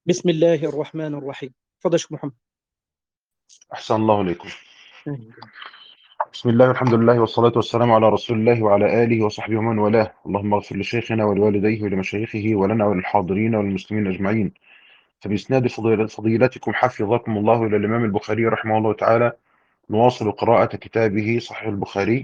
بسم الله الرحمن الرحيم. تفضل يا شيخ محمد. أحسن الله إليكم. آمين. بسم الله والحمد لله والصلاة والسلام على رسول الله وعلى آله وصحبه ومن والاه. اللهم اغفر لشيخنا ولوالديه ولمشايخه ولنا وللحاضرين والمسلمين أجمعين. فبإسناد فضيلتكم حفظكم الله إلى الإمام البخاري رحمه الله تعالى، نواصل قراءة كتابه صحيح البخاري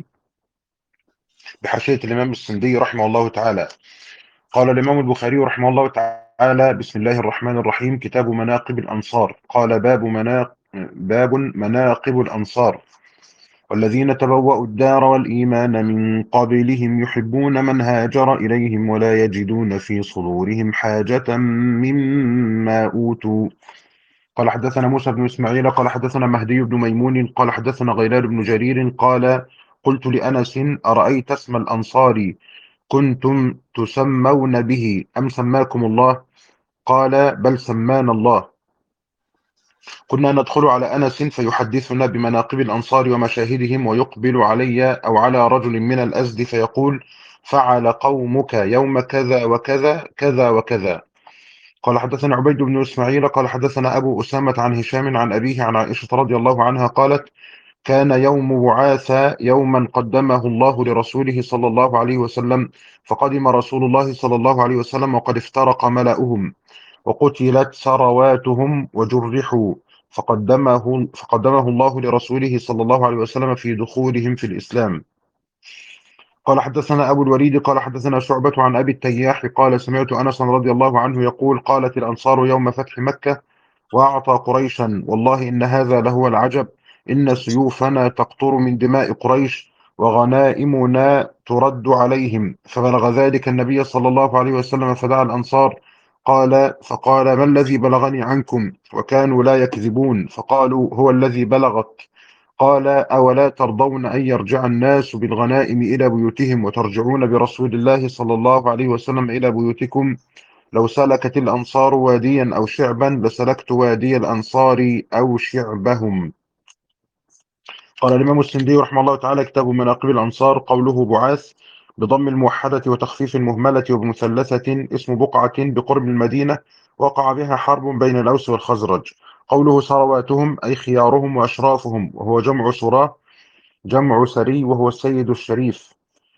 بحاشية الإمام السندي رحمه الله تعالى. قال الإمام البخاري رحمه الله تعالى: بسم الله الرحمن الرحيم. كتاب مناقب الأنصار. قال: باب مناقب الأنصار. والذين تبوأوا الدار والإيمان من قبلهم يحبون من هاجر إليهم ولا يجدون في صدورهم حاجة مما أوتوا. قال: حدثنا موسى بن إسماعيل قال حدثنا مهدي بن ميمون قال حدثنا غيلان بن جرير قال: قلت لأنس: أرأيت اسم الأنصار كنتم تسمون به أم سماكم الله؟ قال: بل سمانا الله. كنا ندخل على أنس فيحدثنا بمناقب الأنصار ومشاهدهم، ويقبل علي أو على رجل من الأزد فيقول: فعل قومك يوم كذا وكذا كذا وكذا. قال: حدثنا عبيد بن إسماعيل قال حدثنا أبو أسامة عن هشام عن أبيه عن عائشة رضي الله عنها قالت: كان يوم بعاث يوما قدمه الله لرسوله صلى الله عليه وسلم، فقدم رسول الله صلى الله عليه وسلم وقد افترق ملأهم وقتلت ثرواتهم وجرحوا، فقدمه الله لرسوله صلى الله عليه وسلم في دخولهم في الإسلام. قال: حدثنا أبو الوليد قال حدثنا شعبة عن أبي التياح قال: سمعت أنس رضي الله عنه يقول: قالت الأنصار يوم فتح مكة وأعطى قريشا: والله إن هذا لهو العجب، إن سيوفنا تقطر من دماء قريش وغنائمنا ترد عليهم. فبلغ ذلك النبي صلى الله عليه وسلم فدعا الأنصار. فقال: ما الذي بلغني عنكم؟ وكانوا لا يكذبون، فقالوا: هو الذي بلغك. قال: أولا ترضون أن يرجع الناس بالغنائم إلى بيوتهم وترجعون برسول الله صلى الله عليه وسلم إلى بيوتكم؟ لو سلكت الأنصار واديا أو شعبا لسلكت وادي الأنصار أو شعبهم. قال الإمام السندي رحمه الله تعالى: كتاب مناقب الأنصار. قوله بعاث بضم الموحدة وتخفيف المهملة وبمثلثة، اسم بقعة بقرب المدينة وقع بها حرب بين الأوس والخزرج. قوله ثرواتهم أي خيارهم وأشرافهم، وهو جمع سراه، جمع سري وهو السيد الشريف.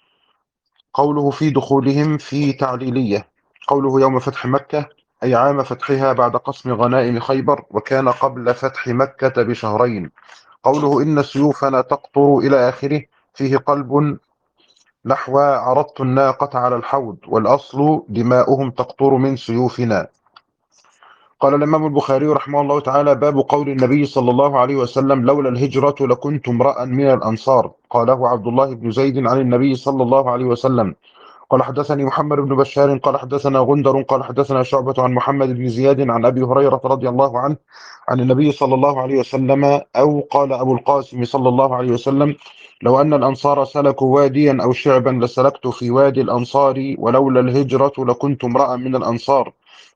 قوله في دخولهم في تعليلية. قوله يوم فتح مكة أي عام فتحها بعد قسم غنائم خيبر، وكان قبل فتح مكة بشهرين. قوله إن سيوفنا تقطر إلى آخره فيه قلب نحو عرضت الناقة على الحوض، والأصل دماؤهم تقطر من سيوفنا. قال الإمام البخاري رحمه الله تعالى: باب قول النبي صلى الله عليه وسلم: لولا الهجرة لكنت امرأ من الأنصار. قاله عبد الله بن زيد عن النبي صلى الله عليه وسلم. قال: حدثني محمد بن بشار قال حدثنا غندر قال حدثنا شعبة عن محمد بن زياد عن أبي هريرة رضي الله عنه عن النبي صلى الله عليه وسلم، أو قال أبو القاسم صلى الله عليه وسلم: لو أن الأنصار سلكوا واديا أو شعبا لسلكت في وادي الأنصار، ولولا الهجرة لكنت امرأ من الأنصار.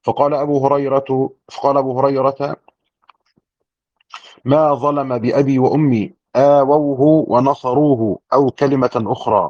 فقال أبو هريرة: ما ظلم بأبي وأمي، آووه ونصروه، أو كلمة أخرى.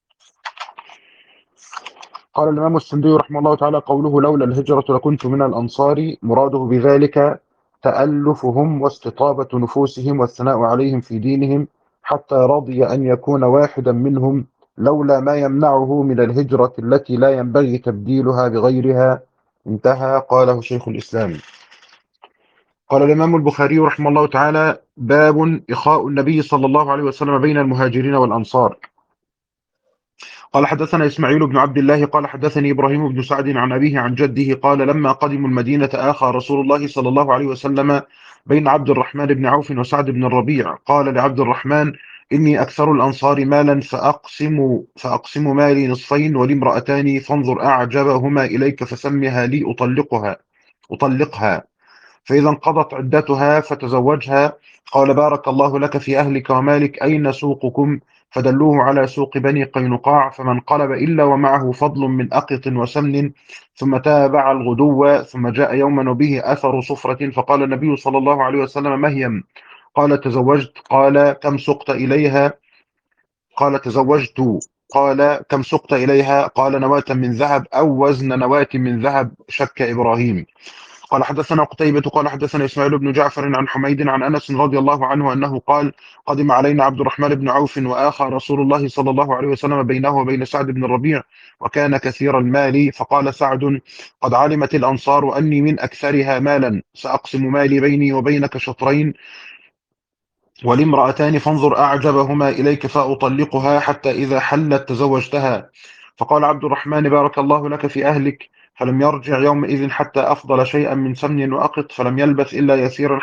قال الإمام السندي رحمه الله تعالى: قوله لولا الهجرة لكنت من الأنصار، مراده بذلك تألفهم واستطابة نفوسهم والثناء عليهم في دينهم، حتى رضي أن يكون واحدا منهم، لولا ما يمنعه من الهجرة التي لا ينبغي تبديلها بغيرها. انتهى. قاله شيخ الإسلام. قال الإمام البخاري رحمه الله تعالى: باب إخاء النبي صلى الله عليه وسلم بين المهاجرين والأنصار. قال: حدثنا إسماعيل بن عبد الله قال حدثني إبراهيم بن سعد عن أبيه عن جده قال: لما قدموا المدينة آخى رسول الله صلى الله عليه وسلم بين عبد الرحمن بن عوف وسعد بن الربيع. قال لعبد الرحمن: إني أكثر الأنصار مالا فأقسم مالي نصفين، ولي امرأتان فانظر أعجبهما إليك فسمها لي أطلقها، فإذا انقضت عدتها فتزوجها. قال: بارك الله لك في أهلك ومالك، أين سوقكم؟ فدلوه على سوق بني قينقاع، فما انقلب إلا ومعه فضل من أقط وسمن، ثم تابع الغدو، ثم جاء يوما وبه أثر صفرة، فقال النبي صلى الله عليه وسلم: مهيم. قال: تزوجت. قال: كم سقت إليها؟ قال: تزوجت. قال: كم سقت إليها؟ قال: نواة من ذهب أو وزن نواة من ذهب. شك إبراهيم. قال حدثنا قتيبة قال حدثنا إسماعيل بن جعفر عن حميد عن أنس رضي الله عنه أنه قال قدم علينا عبد الرحمن بن عوف وآخى رسول الله صلى الله عليه وسلم بينه وبين سعد بن الربيع وكان كثير المال، فقال سعد قد علمت الأنصار أني من أكثرها مالا، سأقسم مالي بيني وبينك شطرين، ولي امرأتان فانظر أعجبهما إليك فأطلقها حتى إذا حلت تزوجتها. فقال عبد الرحمن بارك الله لك في أهلك، فلم يرجع يومئذ حتى أفضل شيئا من سمن وأقط، فلم يلبث إلا يسيرا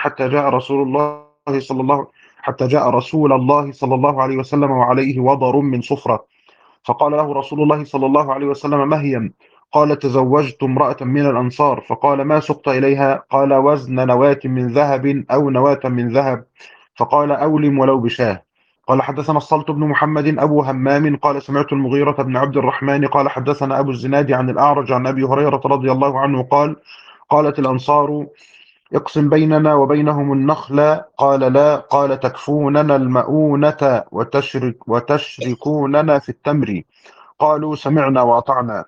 حتى جاء رسول الله صلى الله عليه وسلم وعليه وضر من صفرة، فقال له رسول الله صلى الله عليه وسلم مهيا، قال تزوجت امرأة من الأنصار، فقال ما سقت إليها؟ قال وزن نواة من ذهب أو نواة من ذهب، فقال أولم ولو بشاه. قال حدثنا الصلت بن محمد أبو همام قال سمعت المغيرة بن عبد الرحمن قال حدثنا أبو الزناد عن الأعرج عن أبي هريرة رضي الله عنه قال قالت الأنصار اقسم بيننا وبينهم النخل، قال لا، قال تكفوننا المؤونة وتشركوننا في التمر، قالوا سمعنا وأطعنا.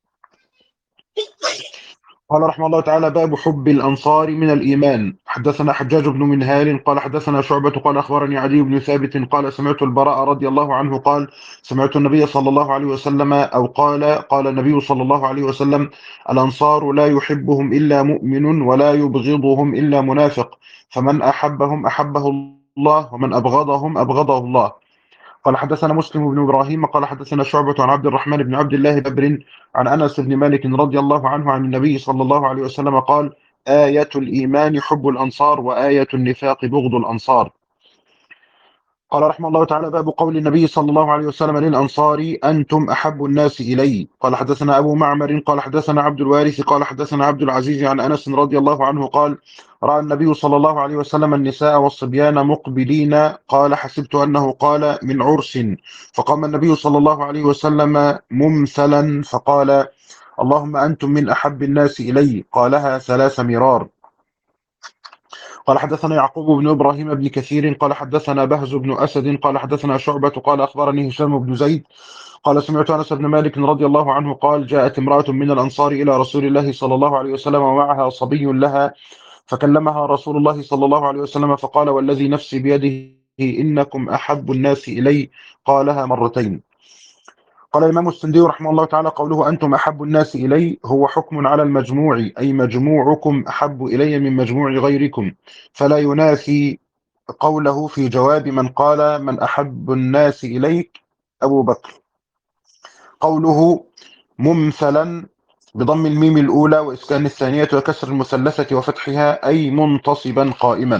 قال رحمه الله تعالى باب حب الأنصار من الإيمان. حدثنا حجاج بن منهال قال حدثنا شعبة قال أخبرني عدي بن ثابت قال سمعت البراء رضي الله عنه قال سمعت النبي صلى الله عليه وسلم أو قال النبي صلى الله عليه وسلم الأنصار لا يحبهم إلا مؤمن ولا يبغضهم إلا منافق، فمن أحبهم أحبه الله ومن أبغضهم أبغضه الله. قال حدثنا مسلم بن إبراهيم قال حدثنا شعبة عن عبد الرحمن بن عبد الله ببر عن أنس بن مالك رضي الله عنه عن النبي صلى الله عليه وسلم قال آية الإيمان حب الأنصار وآية النفاق بغض الأنصار. قال رحمه الله تعالى باب قول النبي صلى الله عليه وسلم للأنصار أنتم أحب الناس إلي. قال حدثنا أبو معمر قال حدثنا عبد الوارث قال حدثنا عبد العزيز عن أنس رضي الله عنه قال رأى النبي صلى الله عليه وسلم النساء والصبيان مقبلين، قال حسبت أنه قال من عرس، فقام النبي صلى الله عليه وسلم ممثلا فقال اللهم أنتم من أحب الناس إلي، قالها 3 مرار. قال حدثنا يعقوب بن إبراهيم بن كثير قال حدثنا بهز بن أسد قال حدثنا شعبة قال أخبرني هشام بن زيد قال سمعت أنس بن مالك رضي الله عنه قال جاءت امرأة من الأنصار إلى رسول الله صلى الله عليه وسلم ومعها صبي لها، فكلمها رسول الله صلى الله عليه وسلم فقال والذي نفسي بيده إنكم أحب الناس إلي، قالها مرتين. قال الإمام السندي رحمه الله تعالى قوله أنتم أحب الناس إلي هو حكم على المجموع، أي مجموعكم أحب إلي من مجموع غيركم، فلا ينافي قوله في جواب من قال من أحب الناس إليك أبو بكر. قوله ممثلا بضم الميم الأولى وإسكان الثانية وكسر المثلثة وفتحها أي منتصبا قائما.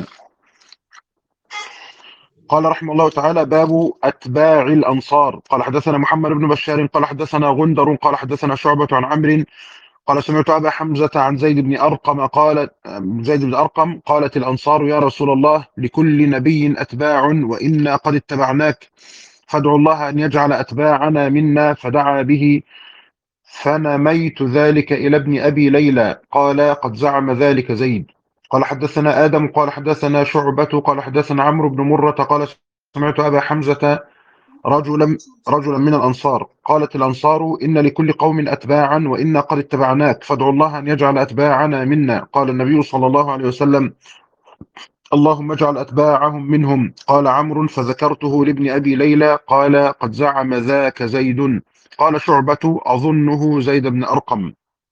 قال رحمه الله تعالى باب أتباع الأنصار. قال حدثنا محمد بن بشار قال حدثنا غندر قال حدثنا شعبة عن عمرو قال سمعت أبا حمزة عن زيد بن أرقم قالت الأنصار يا رسول الله لكل نبي أتباع وإنا قد اتبعناك، فادعوا الله أن يجعل أتباعنا منا، فدعا به فنميت ذلك إلى ابن أبي ليلى قال قد زعم ذلك زيد. قال حدثنا آدم قال حدثنا شعبة قال حدثنا عمرو بن مرة قال سمعت أبا حمزة رجلا من الأنصار قالت الأنصار إن لكل قوم أتباعا وإنا قد اتبعناك، فادعوا الله أن يجعل أتباعنا منا. قال النبي صلى الله عليه وسلم اللهم اجعل أتباعهم منهم. قال عمرو فذكرته لابن أبي ليلى قال قد زعم ذاك زيد. قال شعبة أظنه زيد بن أرقم.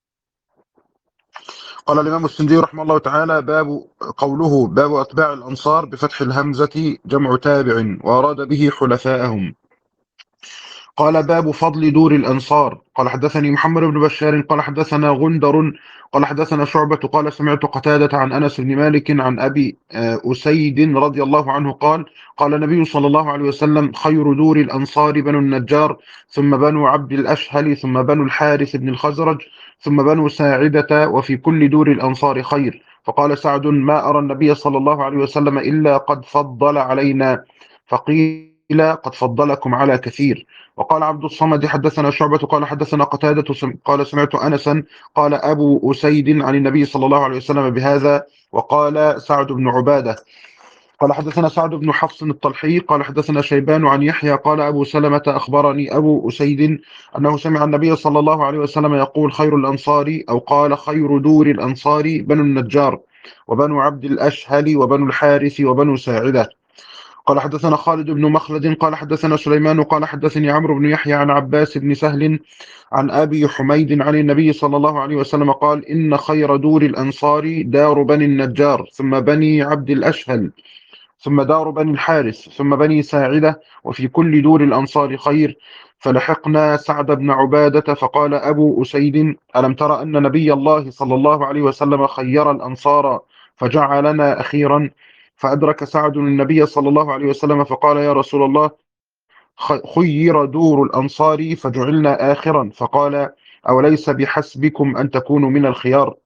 قال الإمام السندي رحمه الله تعالى قوله باب أتباع الأنصار بفتح الهمزة جمع تابع وأراد به حلفاءهم. قال باب فضل دور الأنصار. قال حدثني محمد بن بشار قال حدثنا غندر قال حدثنا شعبة قال سمعت قتادة عن أنس بن مالك عن أبي أسيد رضي الله عنه قال النبي صلى الله عليه وسلم خير دور الأنصار بنو النجار ثم بنو عبد الأشهل ثم بنو الحارث بن الخزرج ثم بنو ساعدة وفي كل دور الأنصار خير. فقال سعد ما أرى النبي صلى الله عليه وسلم إلا قد فضل علينا، فقيل قد فضلكم على كثير. وقال عبد الصمد حدثنا شعبة قال حدثنا قتادة قال سمعت أنسا قال أبو أسيد عن النبي صلى الله عليه وسلم بهذا، وقال سعد بن عبادة قال حدثنا سعد بن حفص الطلحي قال حدثنا شيبان عن يحيى قال أبو سلمة أخبرني أبو أسيد أنه سمع النبي صلى الله عليه وسلم يقول خير الأنصار أو قال خير دور الأنصار بنو النجار وبنو عبد الأشهل وبنو الحارث وبنو ساعدة. قال حدثنا خالد بن مخلد قال حدثنا سليمان قال حدثني عمرو بن يحيى عن عباس بن سهل عن أبي حميد عن النبي صلى الله عليه وسلم قال إن خير دور الأنصار دار بني النجار ثم بني عبد الأشهل ثم دار بني الحارث ثم بني ساعدة وفي كل دور الأنصار خير. فلحقنا سعد بن عبادة فقال أبو أسيد ألم تر أن نبي الله صلى الله عليه وسلم خير الأنصار فجعلنا أخيرا؟ فأدرك سعد النبي صلى الله عليه وسلم فقال يا رسول الله خير دور الأنصار فجعلنا آخرا، فقال أوليس بحسبكم أن تكونوا من الخيار؟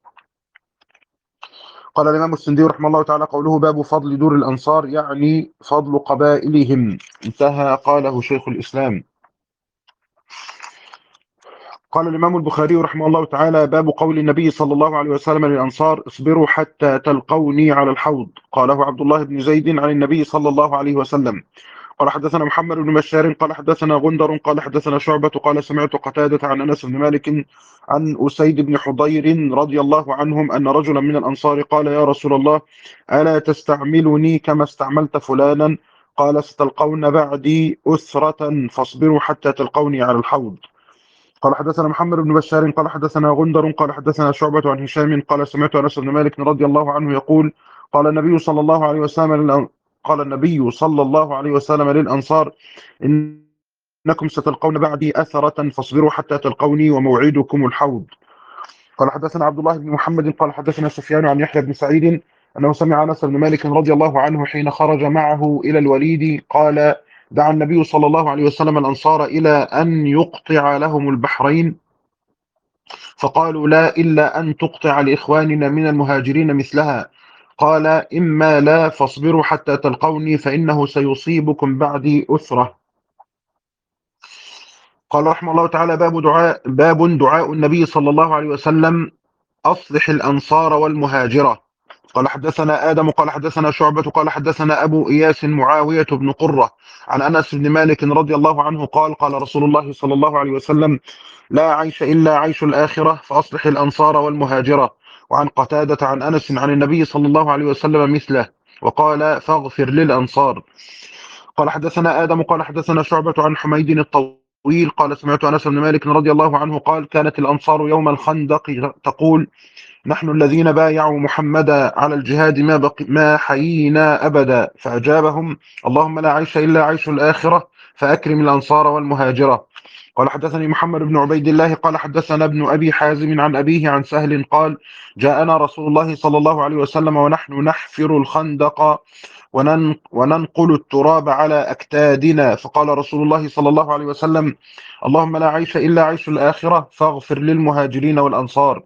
قال الإمام السندي رحمه الله تعالى قوله باب فضل دور الأنصار يعني فضل قبائلهم، انتهى. قاله شيخ الإسلام. قال الإمام البخاري رحمه الله تعالى باب قول النبي صلى الله عليه وسلم للأنصار اصبروا حتى تلقوني على الحوض. قاله عبد الله بن زيد عن النبي صلى الله عليه وسلم. قال حدثنا محمد بن بشار قال حدثنا غندر قال حدثنا شعبة قال سمعت قتادة عن أنس بن مالك عن أسيد بن حضير رضي الله عنهم أن رجلا من الأنصار قال يا رسول الله ألا تستعملني كما استعملت فلانا؟ قال ستلقون بعدي أسرة فاصبروا حتى تلقوني على الحوض. قال حدثنا محمد بن بشار قال حدثنا غندر قال حدثنا شعبة عن هشام قال سمعت أنس بن مالك رضي الله عنه يقول قال النبي صلى الله عليه وسلم للأنصار إنكم ستلقون بعدي أثرة فاصبروا حتى تلقوني وموعدكم الحوض. قال حدثنا عبد الله بن محمد قال حدثنا سفيان عن يحيى بن سعيد أنه سمع أنس بن مالك رضي الله عنه حين خرج معه إلى الوليد قال دعا النبي صلى الله عليه وسلم الأنصار إلى أن يقطع لهم البحرين فقالوا لا إلا أن تقطع لإخواننا من المهاجرين مثلها. قال إما لا فاصبروا حتى تلقوني فإنه سيصيبكم بعدي أسرة. قال رحمه الله تعالى باب دعاء النبي صلى الله عليه وسلم أصلح الأنصار والمهاجرة. قال حدثنا آدم قال حدثنا شعبة قال حدثنا أبو إياس معاوية بن قرة عن أنس بن مالك رضي الله عنه قال قال رسول الله صلى الله عليه وسلم لا عيش إلا عيش الآخرة فأصلح الأنصار والمهاجرة. وعن قتادة عن أنس عن النبي صلى الله عليه وسلم مثله وقال فاغفر للأنصار. قال حدثنا آدم قال حدثنا شعبة عن حميد الطويل قال سمعت أنس بن مالك رضي الله عنه قال كانت الأنصار يوم الخندق تقول نحن الذين بايعوا محمدا على الجهاد ما حيينا أبدا، فأجابهم اللهم لا عيش إلا عيش الآخرة فأكرم الأنصار والمهاجرة. قال حدثني محمد بن عبيد الله قال حدثنا ابن أبي حازم عن أبيه عن سهل قال جاءنا رسول الله صلى الله عليه وسلم ونحن نحفر الخندق وننقل التراب على أكتادنا، فقال رسول الله صلى الله عليه وسلم اللهم لا عيش إلا عيش الآخرة فاغفر للمهاجرين والأنصار.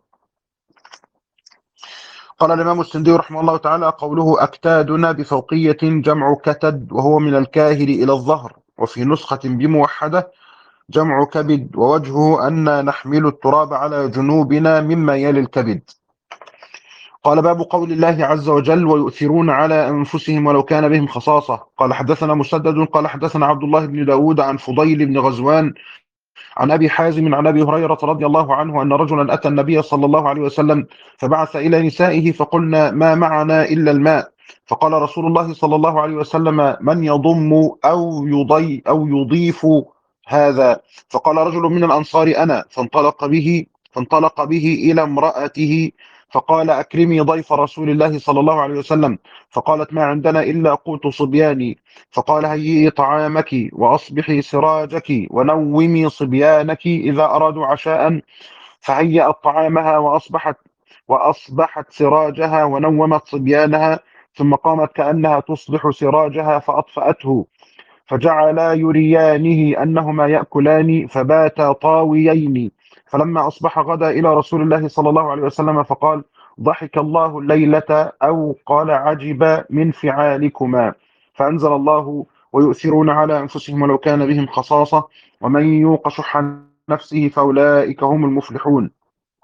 قال الإمام السندي رحمه الله تعالى قوله أكتادنا بفوقية جمع كتد وهو من الكاهل إلى الظهر، وفي نسخة بموحدة جمع كبد، ووجهه أن نحمل التراب على جنوبنا مما يلي الكبد. قال باب قول الله عز وجل ويؤثرون على أنفسهم ولو كان بهم خصاصة. قال حدثنا مسدد قال حدثنا عبد الله بن داود عن فضيل بن غزوان عن أبي حازم عن أبي هريرة رضي الله عنه أن رجلا أتى النبي صلى الله عليه وسلم فبعث إلى نسائه فقلنا ما معنا إلا الماء، فقال رسول الله صلى الله عليه وسلم من يضم أو يضيف هذا؟ فقال رجل من الأنصار أنا، فانطلق به إلى امرأته فقال أكرمي ضيف رسول الله صلى الله عليه وسلم، فقالت ما عندنا إلا قوت صبياني، فقال هيئي طعامك وأصبحي سراجك ونومي صبيانك إذا أرادوا عشاء، فهيأت طعامها وأصبحت سراجها ونومت صبيانها، ثم قامت كأنها تصبح سراجها فأطفأته، فجعلا يريانه أنهما يأكلان فباتا طاويين، فلما أصبح غدا إلى رسول الله صلى الله عليه وسلم فقال ضحك الله الليلة أو قال عجب من فعالكما، فأنزل الله ويؤثرون على أنفسهم ولو كان بهم خصاصة ومن يوق شح نفسه فأولئك هم المفلحون.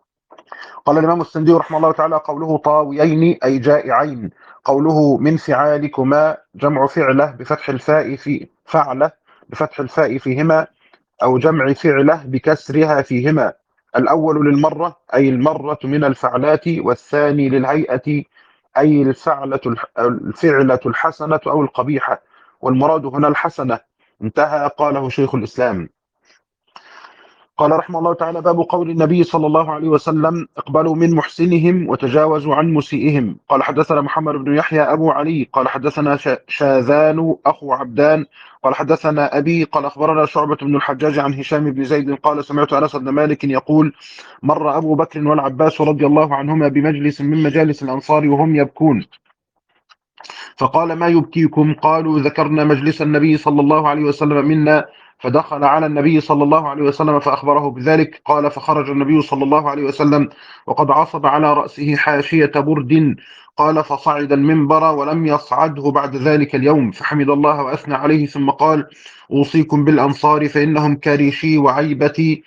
قال الإمام السندي رحمه الله تعالى: قوله طاويين أي جائعين. قوله من فعالكما جمع فعلة بفتح الفاء في فعلة بفتح الفاء فيهما، أو جمع فعلة بكسرها فيهما. الأول للمرة أي المرة من الفعلات، والثاني للهيئة أي الفعلة الحسنة أو القبيحة، والمراد هنا الحسنة. انتهى. قاله شيخ الإسلام. قال رحمه الله تعالى: باب قول النبي صلى الله عليه وسلم: اقبلوا من محسنهم وتجاوزوا عن مسيئهم. قال حدثنا محمد بن يحيى أبو علي قال حدثنا شاذان أخو عبدان قال حدثنا أبي قال أخبرنا شعبة بن الحجاج عن هشام بن زيد قال: سمعت أنس بن مالك يقول: مر أبو بكر والعباس رضي الله عنهما بمجلس من مجالس الأنصار وهم يبكون، فقال: ما يبكيكم؟ قالوا: ذكرنا مجلس النبي صلى الله عليه وسلم منا. فدخل على النبي صلى الله عليه وسلم فأخبره بذلك. قال: فخرج النبي صلى الله عليه وسلم وقد عصب على رأسه حاشية برد. قال: فصعد المنبر ولم يصعده بعد ذلك اليوم، فحمد الله وأثنى عليه، ثم قال: أوصيكم بالأنصار فإنهم كريشي وعيبتي،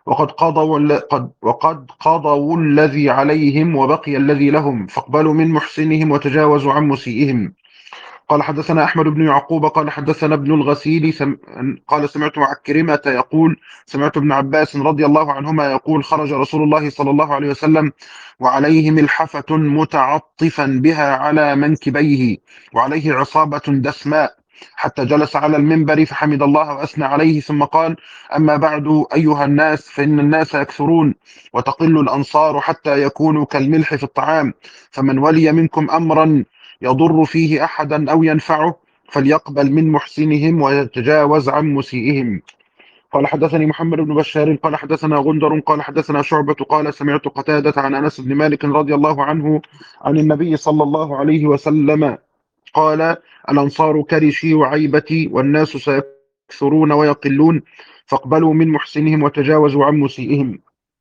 وقد قضوا الذي عليهم وبقي الذي لهم، فاقبلوا من محسنهم وتجاوزوا عن مسيئهم. قال حدثنا أحمد بن يعقوب قال حدثنا ابن الغسيل قال: سمعت عكرمة يقول: سمعت ابن عباس رضي الله عنهما يقول: خرج رسول الله صلى الله عليه وسلم وعليه ملحفة متعطفا بها على منكبيه وعليه عصابة دسماء، حتى جلس على المنبر فحمد الله وأثنى عليه، ثم قال: أما بعد أيها الناس، فإن الناس يكثرون وتقل الأنصار حتى يكونوا كالملح في الطعام، فمن ولي منكم أمرا يضر فيه أحدا أو ينفعه فليقبل من محسنهم ويتجاوز عن مسيئهم. قال حدثني محمد بن بشار قال حدثنا غندر قال حدثنا شعبة قال: سمعت قتادة عن أنس بن مالك رضي الله عنه عن النبي صلى الله عليه وسلم قال: الأنصار كرشي وعيبتي، والناس سيكثرون ويقلون، فاقبلوا من محسنهم وتجاوزوا عن مسيئهم.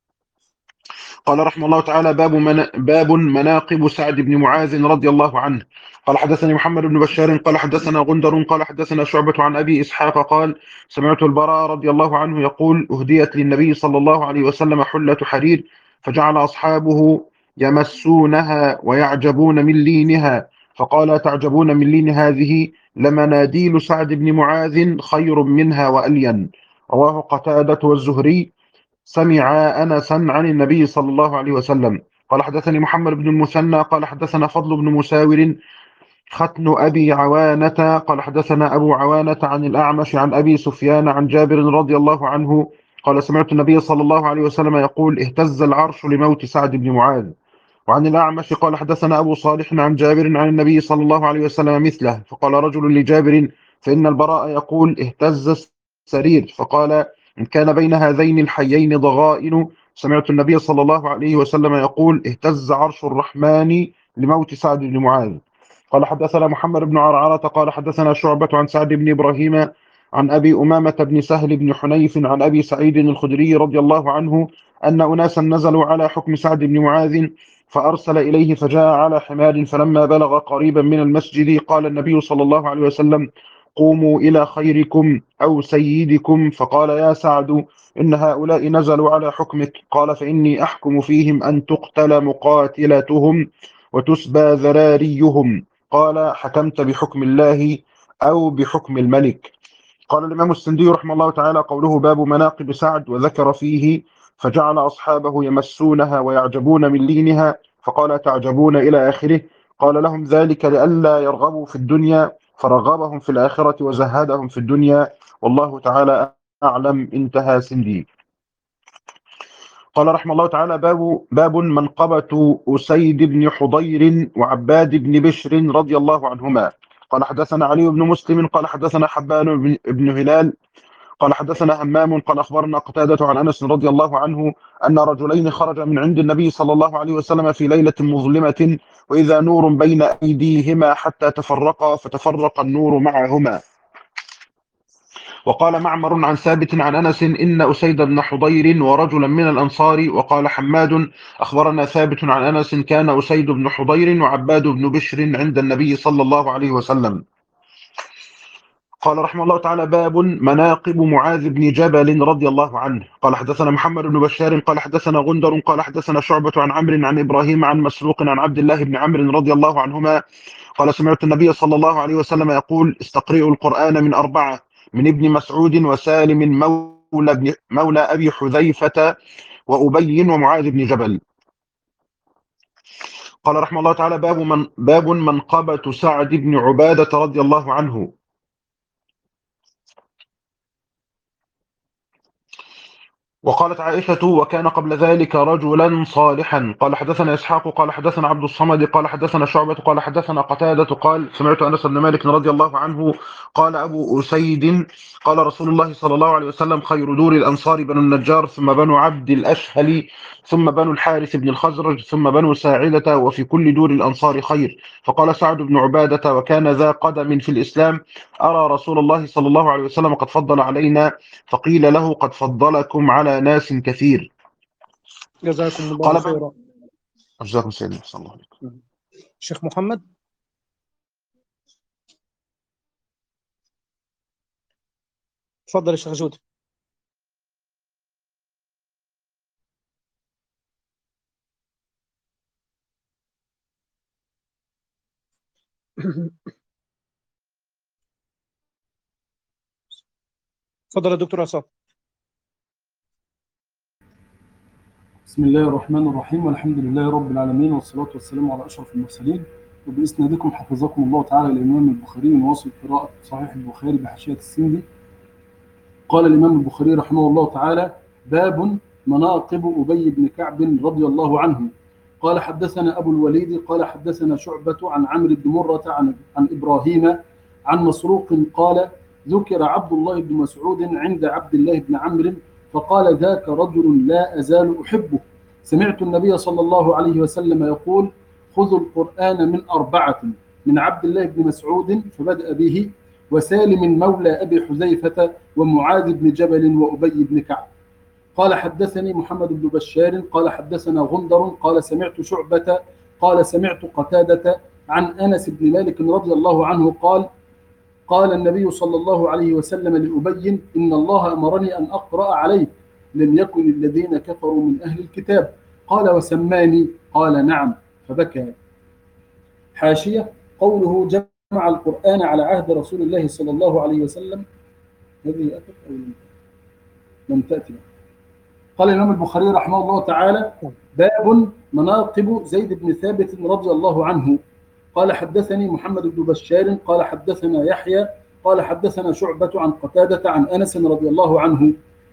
قال رحمه الله تعالى: باب مناقب سعد بن معاذ رضي الله عنه. قال حدثني محمد بن بشار قال حدثنا غندر قال حدثنا شعبة عن أبي إسحاق قال: سمعت البراء رضي الله عنه يقول: أهديت للنبي صلى الله عليه وسلم حلة حرير، فجعل أصحابه يمسونها ويعجبون من لينها، فقال: تعجبون من لين هذه؟ لمناديل سعد بن معاذ خير منها وألين. رواه قتادة والزهري سمع أنسا عن النبي صلى الله عليه وسلم. قال حدثني محمد بن المثنى قال حدثنا فضل بن مساور ختن أبي عوانة قال حدثنا أبو عوانة عن الأعمش عن أبي سفيان عن جابر رضي الله عنه قال: سمعت النبي صلى الله عليه وسلم يقول: اهتز العرش لموت سعد بن معاذ. وعن الأعمش قال حدثنا أبو صالح عن جابر عن النبي صلى الله عليه وسلم مثله. فقال رجل لجابر: فإن البراء يقول: اهتز السرير. فقال: إن كان بين هذين الحيين ضغائن، سمعت النبي صلى الله عليه وسلم يقول: اهتز عرش الرحمن لموت سعد بن معاذ. قال حدثنا محمد بن عرعرة قال حدثنا شعبة عن سعد بن إبراهيم عن أبي أمامة بن سهل بن حنيف عن أبي سعيد الخدري رضي الله عنه أن أناسا نزلوا على حكم سعد بن معاذ، فأرسل إليه فجاء على حمار، فلما بلغ قريبا من المسجد قال النبي صلى الله عليه وسلم: قوموا إلى خيركم أو سيدكم. فقال: يا سعد، إن هؤلاء نزلوا على حكمك. قال: فإني أحكم فيهم أن تقتل مقاتلتهم وتسبى ذراريهم. قال: حكمت بحكم الله أو بحكم الملك؟ قال الإمام السندي رحمه الله تعالى: قوله باب مناقب سعد، وذكر فيه: فجعل أصحابه يمسونها ويعجبون من لينها، فقال: تعجبون إلى آخره. قال: لهم ذلك لئلا يرغبوا في الدنيا، فرغبهم في الآخرة وزهدهم في الدنيا، والله تعالى أعلم. انتهى سندي. قال رحمه الله تعالى: باب منقبة أسيد بن حضير وعباد بن بشر رضي الله عنهما. قال حدثنا علي بن مسلم قال حدثنا حبان بن هلال قال حدثنا همام قال أخبرنا قتادة عن أنس رضي الله عنه أن رجلين خرج من عند النبي صلى الله عليه وسلم في ليلة مظلمة، وإذا نور بين أيديهما حتى تفرقا، فتفرق النور معهما. وقال معمر عن ثابت عن أنس: إن أسيد بن حضير ورجلا من الأنصار. وقال حماد: أخبرنا ثابت عن أنس: كان أسيد بن حضير وعباد بن بشر عند النبي صلى الله عليه وسلم. قال رحمه الله تعالى: باب مناقب معاذ بن جبل رضي الله عنه. قال حدثنا محمد بن بشار قال حدثنا غندر قال حدثنا شعبة عن عمرو عن إبراهيم عن مسروق عن عبد الله بن عمرو رضي الله عنهما قال: سمعت النبي صلى الله عليه وسلم يقول: استقرئوا القرآن من أربعة: من ابن مسعود وسالم مولى أبي حذيفة وأبي ومعاذ بن جبل. قال رحمه الله تعالى: باب منقبة سعد بن عبادة رضي الله عنه. وقالت عائشة: وكان قبل ذلك رجلا صالحا. قال حدثنا إسحاق قال حدثنا عبد الصمد قال حدثنا شعبة قال حدثنا قتادة قال: سمعت أنس بن مالك رضي الله عنه قال: أبو أسيد قال رسول الله صلى الله عليه وسلم: خير دور الأنصار بنو النجار، ثم بنو عبد الأشهل، ثم بنو الحارث بن الخزرج، ثم بنو ساعدة، وفي كل دور الأنصار خير. فقال سعد بن عبادة: وكان ذا قدم في الإسلام، أرى رسول الله صلى الله عليه وسلم قد فضل علينا، فقيل له: قد فضلكم على ناس كثير. جزاكم الله قال: خيرا. جزاكم سيدنا صلى الله عليه وسلم. شيخ محمد. تفضل يا شيخ جود. تفضل يا دكتور عصام. بسم الله الرحمن الرحيم، والحمد لله رب العالمين، والصلاة والسلام على أشرف المرسلين. وبإسنادكم حفظكم الله تعالى الإمام البخاري من واصل قراءة صحيح البخاري بحاشية السندي. قال الإمام البخاري رحمه الله تعالى: باب مناقب أبي بن كعب رضي الله عنه. قال حدثنا أبو الوليد قال حدثنا شعبة عن عمرو بن مرة عن إبراهيم عن مسروق قال: ذكر عبد الله بن مسعود عند عبد الله بن عمرو فقال: ذاك رجل لا أزال أحبه، سمعت النبي صلى الله عليه وسلم يقول: خذوا القرآن من أربعة: من عبد الله بن مسعود فبدأ به، وسالم مولى أبي حذيفة، ومعاذ بن جبل، وأبي بن كعب. قال حدثني محمد بن بشار قال حدثنا غندر قال سمعت شعبة قال سمعت قتادة عن أنس بن مالك رضي الله عنه قال: قال النبي صلى الله عليه وسلم لأبي: إن الله أمرني أن أقرأ عليك، لم يكن الذين كفروا من أهل الكتاب. قال: وسماني؟ قال: نعم. فبكى. حاشية: قوله جمع القرآن على عهد رسول الله صلى الله عليه وسلم، هذه أتت أو لم تأتي. قال الإمام البخاري رحمه الله تعالى: باب مناقب زيد بن ثابت رضي الله عنه. قال حدثني محمد بن بشار قال حدثنا يحيى قال حدثنا شعبة عن قتادة عن أنس رضي الله عنه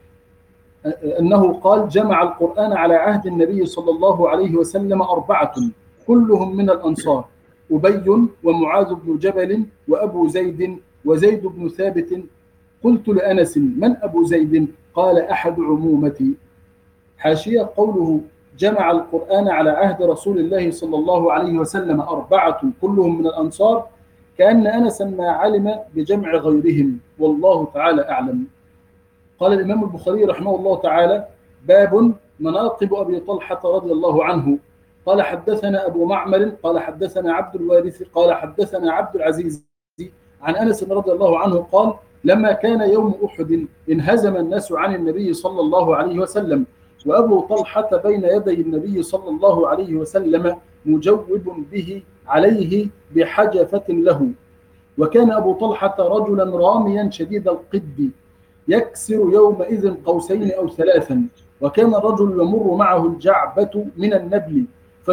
أنه قال: جمع القرآن على عهد النبي صلى الله عليه وسلم أربعة كلهم من الأنصار: أبي ومعاذ بن جبل وأبو زيد وزيد بن ثابت. قلت لأنس: من أبو زيد؟ قال: أحد عمومتي. حاشية: قوله جمع القرآن على عهد رسول الله صلى الله عليه وسلم أربعة كلهم من الأنصار، كأن أنسا ما علم بجمع غيرهم، والله تعالى أعلم. قال الإمام البخاري رحمه الله تعالى: باب مناقب أبي طلحة رضي الله عنه. قال حدثنا أبو معمر قال حدثنا عبد الوارث قال حدثنا عبد العزيز عن أنس رضي الله عنه قال: لما كان يوم أحد انهزم الناس عن النبي صلى الله عليه وسلم، وأبو طلحة بين يدي النبي صلى الله عليه وسلم مجوب به عليه بحجفة له. وكان أبو طلحة رجلا راميا شديد القد يكسر يومئذ قوسين أو ثلاثا، وكان الرجل يمر معه الجعبة من النبل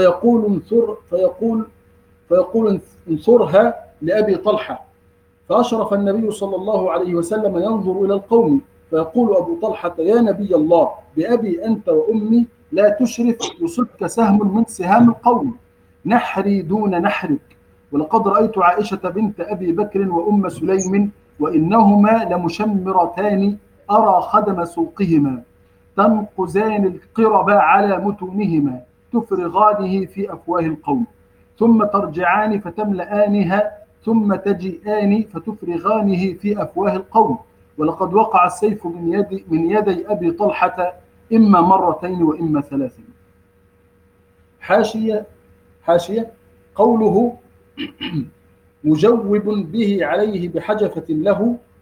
فيقول انصرها لأبي طلحة. فأشرف النبي صلى الله عليه وسلم ينظر إلى القوم فيقول أبو طلحة: يا نبي الله، بأبي أنت وأمي لا تشرف يصبك سهم من سهام القوم، نحري دون نحرك. ولقد رأيت عائشة بنت أبي بكر وأم سليم وإنهما لمشمرتان أرى خدم سوقهما تنقزان القرب على متونهما تفرغانه في أفواه القوم، ثم ترجعان فتملآنها، ثم تجيئان فتفرغانه في أفواه القوم. ولقد وقع السيف من يدي أبي طلحة إما مرتين وإما ثلاثا. حاشية: قوله مجوب به عليه بحجفة له،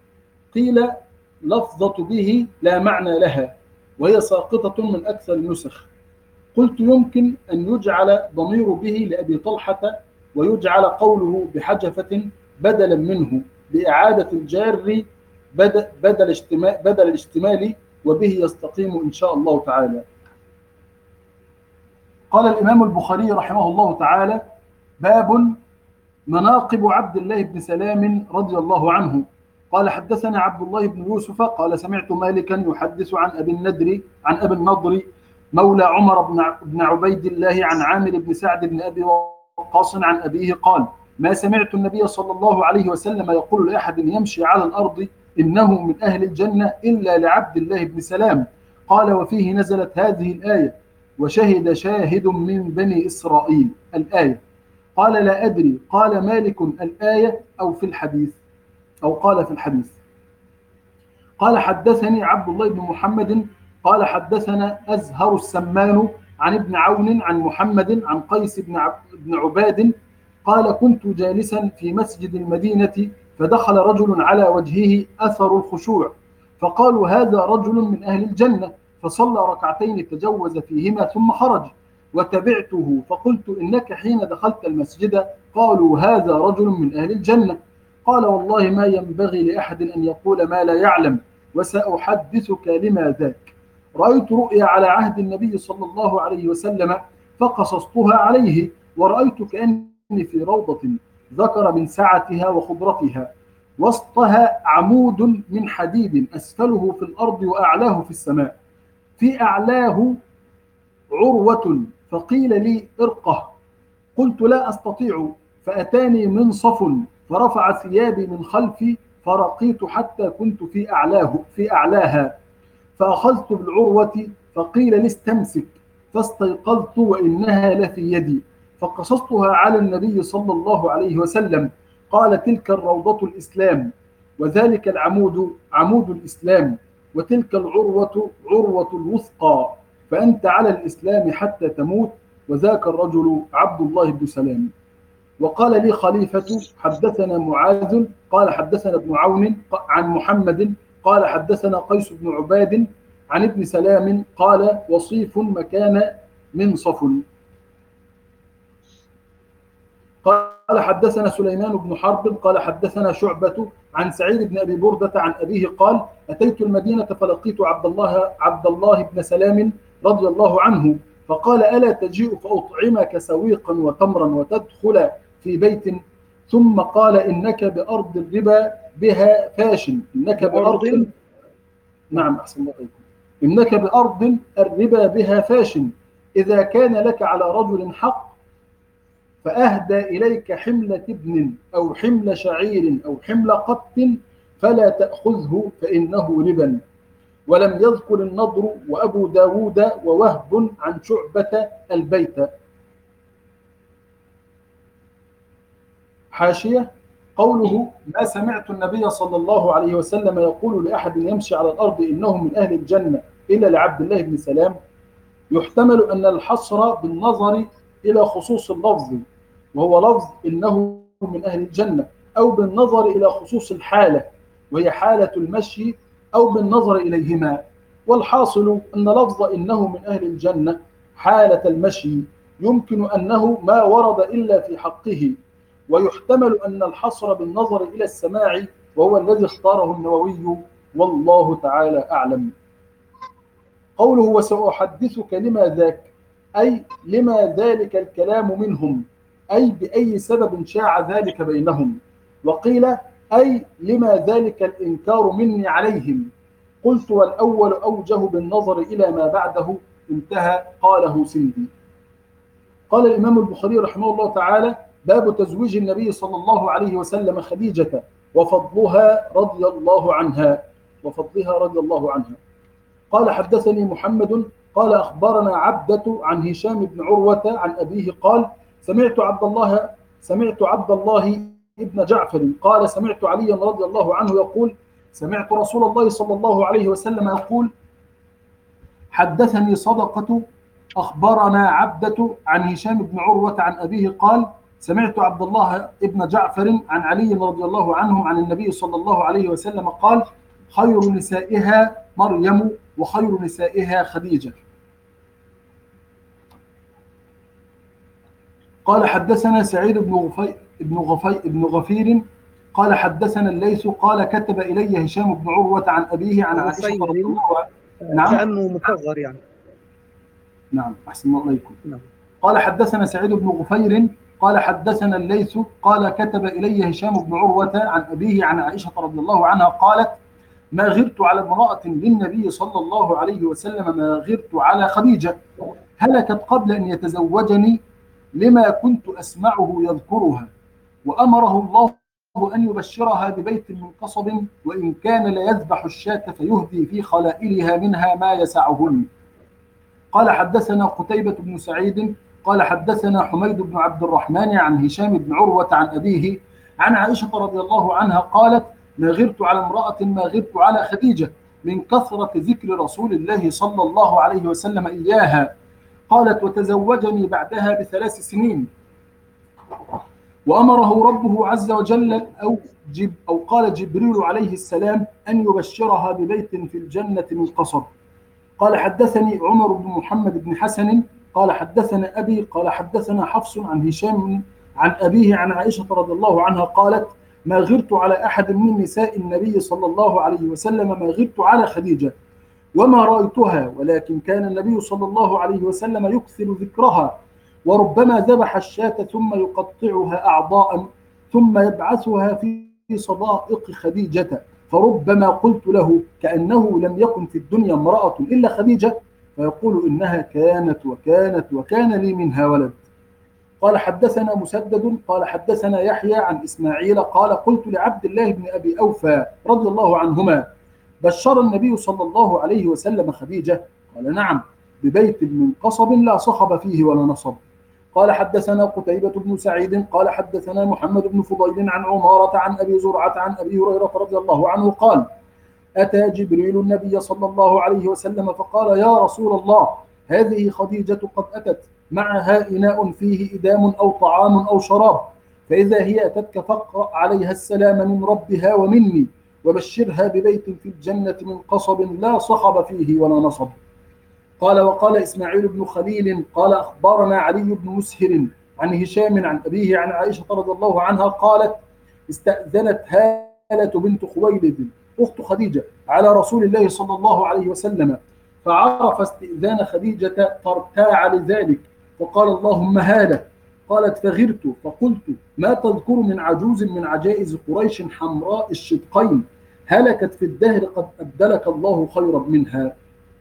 قيل لفظة به لا معنى لها وهي ساقطة من أكثر النسخ. قلت يمكن أن يجعل ضمير به لأبي طلحة ويجعل قوله بحجفة بدلا منه لإعادة الجار بدل الاشتمال، وبه يستقيم إن شاء الله تعالى. قال الإمام البخاري رحمه الله تعالى: باب مناقب عبد الله بن سلام رضي الله عنه. قال: حدثنا عبد الله بن يوسف قال: سمعت مالكا يحدث عن أبي النضر مولى عمر بن عبيد الله عن عامر بن سعد بن أبي وقاص عن أبيه قال: ما سمعت النبي صلى الله عليه وسلم يقول لأحد يمشي على الأرض إنه من أهل الجنة إلا لعبد الله بن سلام. قال: وفيه نزلت هذه الآية: وشهد شاهد من بني إسرائيل. الآية. قال: لا أدري. قال مالك: الآية أو في الحديث، أو قال في الحديث. قال: حدثني عبد الله بن محمد قال: حدثنا أزهر السمان عن ابن عون عن محمد عن قيس بن عباد قال: كنت جالسا في مسجد المدينة فدخل رجل على وجهه أثر الخشوع، فقالوا: هذا رجل من أهل الجنة، فصلى ركعتين تجوز فيهما ثم خرج، وتبعته فقلت: إنك حين دخلت المسجد قالوا هذا رجل من أهل الجنة. قال: والله ما ينبغي لأحد أن يقول ما لا يعلم، وسأحدثك لما ذاك. رأيت رؤيا على عهد النبي صلى الله عليه وسلم فقصصتها عليه، ورأيت كأني في روضة ذكر من سعتها وخضرتها، وسطها عمود من حديد أسفله في الأرض وأعلاه في السماء، في أعلاه عروة، فقيل لي: ارقه. قلت: لا أستطيع. فأتاني منصف فرفع ثيابي من خلفي فرقيت حتى كنت في أعلاها، فأخذت بالعروة فقيل لي: استمسك، فاستيقظت وإنها لفي يدي، فقصصتها على النبي صلى الله عليه وسلم. قال: تلك الروضة الإسلام، وذلك العمود عمود الإسلام، وتلك العروة عروة الوثقى، فأنت على الإسلام حتى تموت، وذاك الرجل عبد الله بن سلام. وقال لي خليفة: حدثنا معاذ قال: حدثنا ابن عون عن محمد قال: حدثنا قيس بن عباد عن ابن سلام قال: وصيف مكان منصف. قال: حدثنا سليمان بن حرب قال: حدثنا شعبة عن سعيد بن أبي بردة عن أبيه قال: أتيت المدينة فلقيت عبد الله بن سلام رضي الله عنه، فقال: ألا تجيء فأطعمك سويقا وتمرا وتدخل في بيت؟ ثم قال: إنك بأرض الربا بها فاشن. إنك بأرض نعم أحسن الله عليكم. إنك بأرض الربا بها فاشن، إذا كان لك على رجل حق فأهدى إليك حملة ابن أو حمل شعير أو حمل قط فلا تأخذه فإنه ربا. ولم يذكر النضر وأبو داود ووهب عن شعبة البيت. حاشية: قوله: ما سمعت النبي صلى الله عليه وسلم يقول لأحد يمشي على الأرض إنه من أهل الجنة إلا لعبد الله بن سلام، يحتمل أن الحصر بالنظر إلى خصوص اللفظ وهو لفظ إنه من أهل الجنة، أو بالنظر إلى خصوص الحالة وهي حالة المشي، أو بالنظر إليهما. والحاصل أن لفظ إنه من أهل الجنة حالة المشي يمكن أنه ما ورد إلا في حقه، ويحتمل أن الحصر بالنظر إلى السماع وهو الذي اختاره النووي، والله تعالى أعلم. قوله: وسأحدثك لما ذاك، أي لما ذلك الكلام منهم، أي بأي سبب شاع ذلك بينهم. وقيل: أي لما ذلك الإنكار مني عليهم. قلت: والأول أوجه بالنظر إلى ما بعده. انتهى. قاله سندي. قال الإمام البخاري رحمه الله تعالى: باب تزويج النبي صلى الله عليه وسلم خديجة وفضلها رضي الله عنها. قال: حدثني محمد قال: أخبرنا عبدة عن هشام بن عروة عن أبيه قال: سمعت عبد الله ابن جعفر قال: سمعت عليا رضي الله عنه يقول: سمعت رسول الله صلى الله عليه وسلم يقول: حدثني صدقة. أخبرنا عبدة عن هشام بن عروة عن أبيه قال: سمعت عبد الله ابن جعفر عن علي رضي الله عنهم عن النبي صلى الله عليه وسلم قال: خير نسائها مريم وخير نسائها خديجة. قال حدثنا سعيد بن غفير قال حدثنا الليث قال كتب إلي هشام بن عروة عن أبيه عن عائشة رضي الله عنها. نعم كأنه مصغر يعني. نعم أحسن الله إليكم. نعم. قال حدثنا سعيد بن غفير قال حدثنا الليث قال كتب إلي هشام بن عروة عن أبيه عن عائشة رضي الله عنها قالت: ما غرت على امرأة للنبي صلى الله عليه وسلم ما غرت على خديجة، هلكت قبل أن يتزوجني لما كنت أسمعه يذكرها، وأمره الله أن يبشرها ببيت من قصب، وإن كان ليذبح الشاة فيهدي في خلائلها منها ما يسعهن. قال حدثنا قتيبة بن سعيد قال حدثنا حميد بن عبد الرحمن عن هشام بن عروة عن أبيه عن عائشة رضي الله عنها قالت: ما غرت على امرأة ما غرت على خديجة من كثرة ذكر رسول الله صلى الله عليه وسلم إياها. قالت: وتزوجني بعدها ب3 سنين، وأمره ربه عز وجل أو قال جبريل عليه السلام أن يبشرها ببيت في الجنة من قصب. قال حدثني عمر بن محمد بن حسن قال حدثنا أبي قال حدثنا حفص عن هشام عن أبيه عن عائشة رضي الله عنها قالت: ما غرت على أحد من نساء النبي صلى الله عليه وسلم ما غرت على خديجة، وما رأيتها، ولكن كان النبي صلى الله عليه وسلم يكثر ذكرها، وربما ذبح الشاة ثم يقطعها أعضاء ثم يبعثها في صدائق خديجة، فربما قلت له كأنه لم يكن في الدنيا امرأة إلا خديجة، فيقول إنها كانت وكانت وكان لي منها ولد. قال حدثنا مسدد قال حدثنا يحيى عن إسماعيل قال: قلت لعبد الله بن أبي أوفى رضي الله عنهما: بشر النبي صلى الله عليه وسلم خديجة؟ قال: نعم، ببيت من قصب لا صخب فيه ولا نصب. قال حدثنا قتيبة بن سعيد قال حدثنا محمد بن فضيل عن عمارة عن أبي زرعة عن أبي هريرة رضي الله عنه قال: أتى جبريل النبي صلى الله عليه وسلم فقال: يا رسول الله، هذه خديجة قد أتت، معها إناء فيه إدام أو طعام أو شراب، فإذا هي أتتك فاقرأ عليها السلام من ربها ومني، وبشرها ببيت في الجنة من قصب لا صخب فيه ولا نصب. قال: وقال إسماعيل بن خليل قال أخبرنا علي بن مسهر عن هشام عن أبيه عن عائشة رضي الله عنها قالت: استأذنت هالة بنت خويلد أخت خديجة على رسول الله صلى الله عليه وسلم، فعرف استئذان خديجة فارتاع لذلك، فقال: اللهم هالة. قالت: فغرت فقلت: ما تذكر من عجوز من عجائز قريش حمراء الشدقين هلكت في الدهر قد أبدلك الله خيرا منها.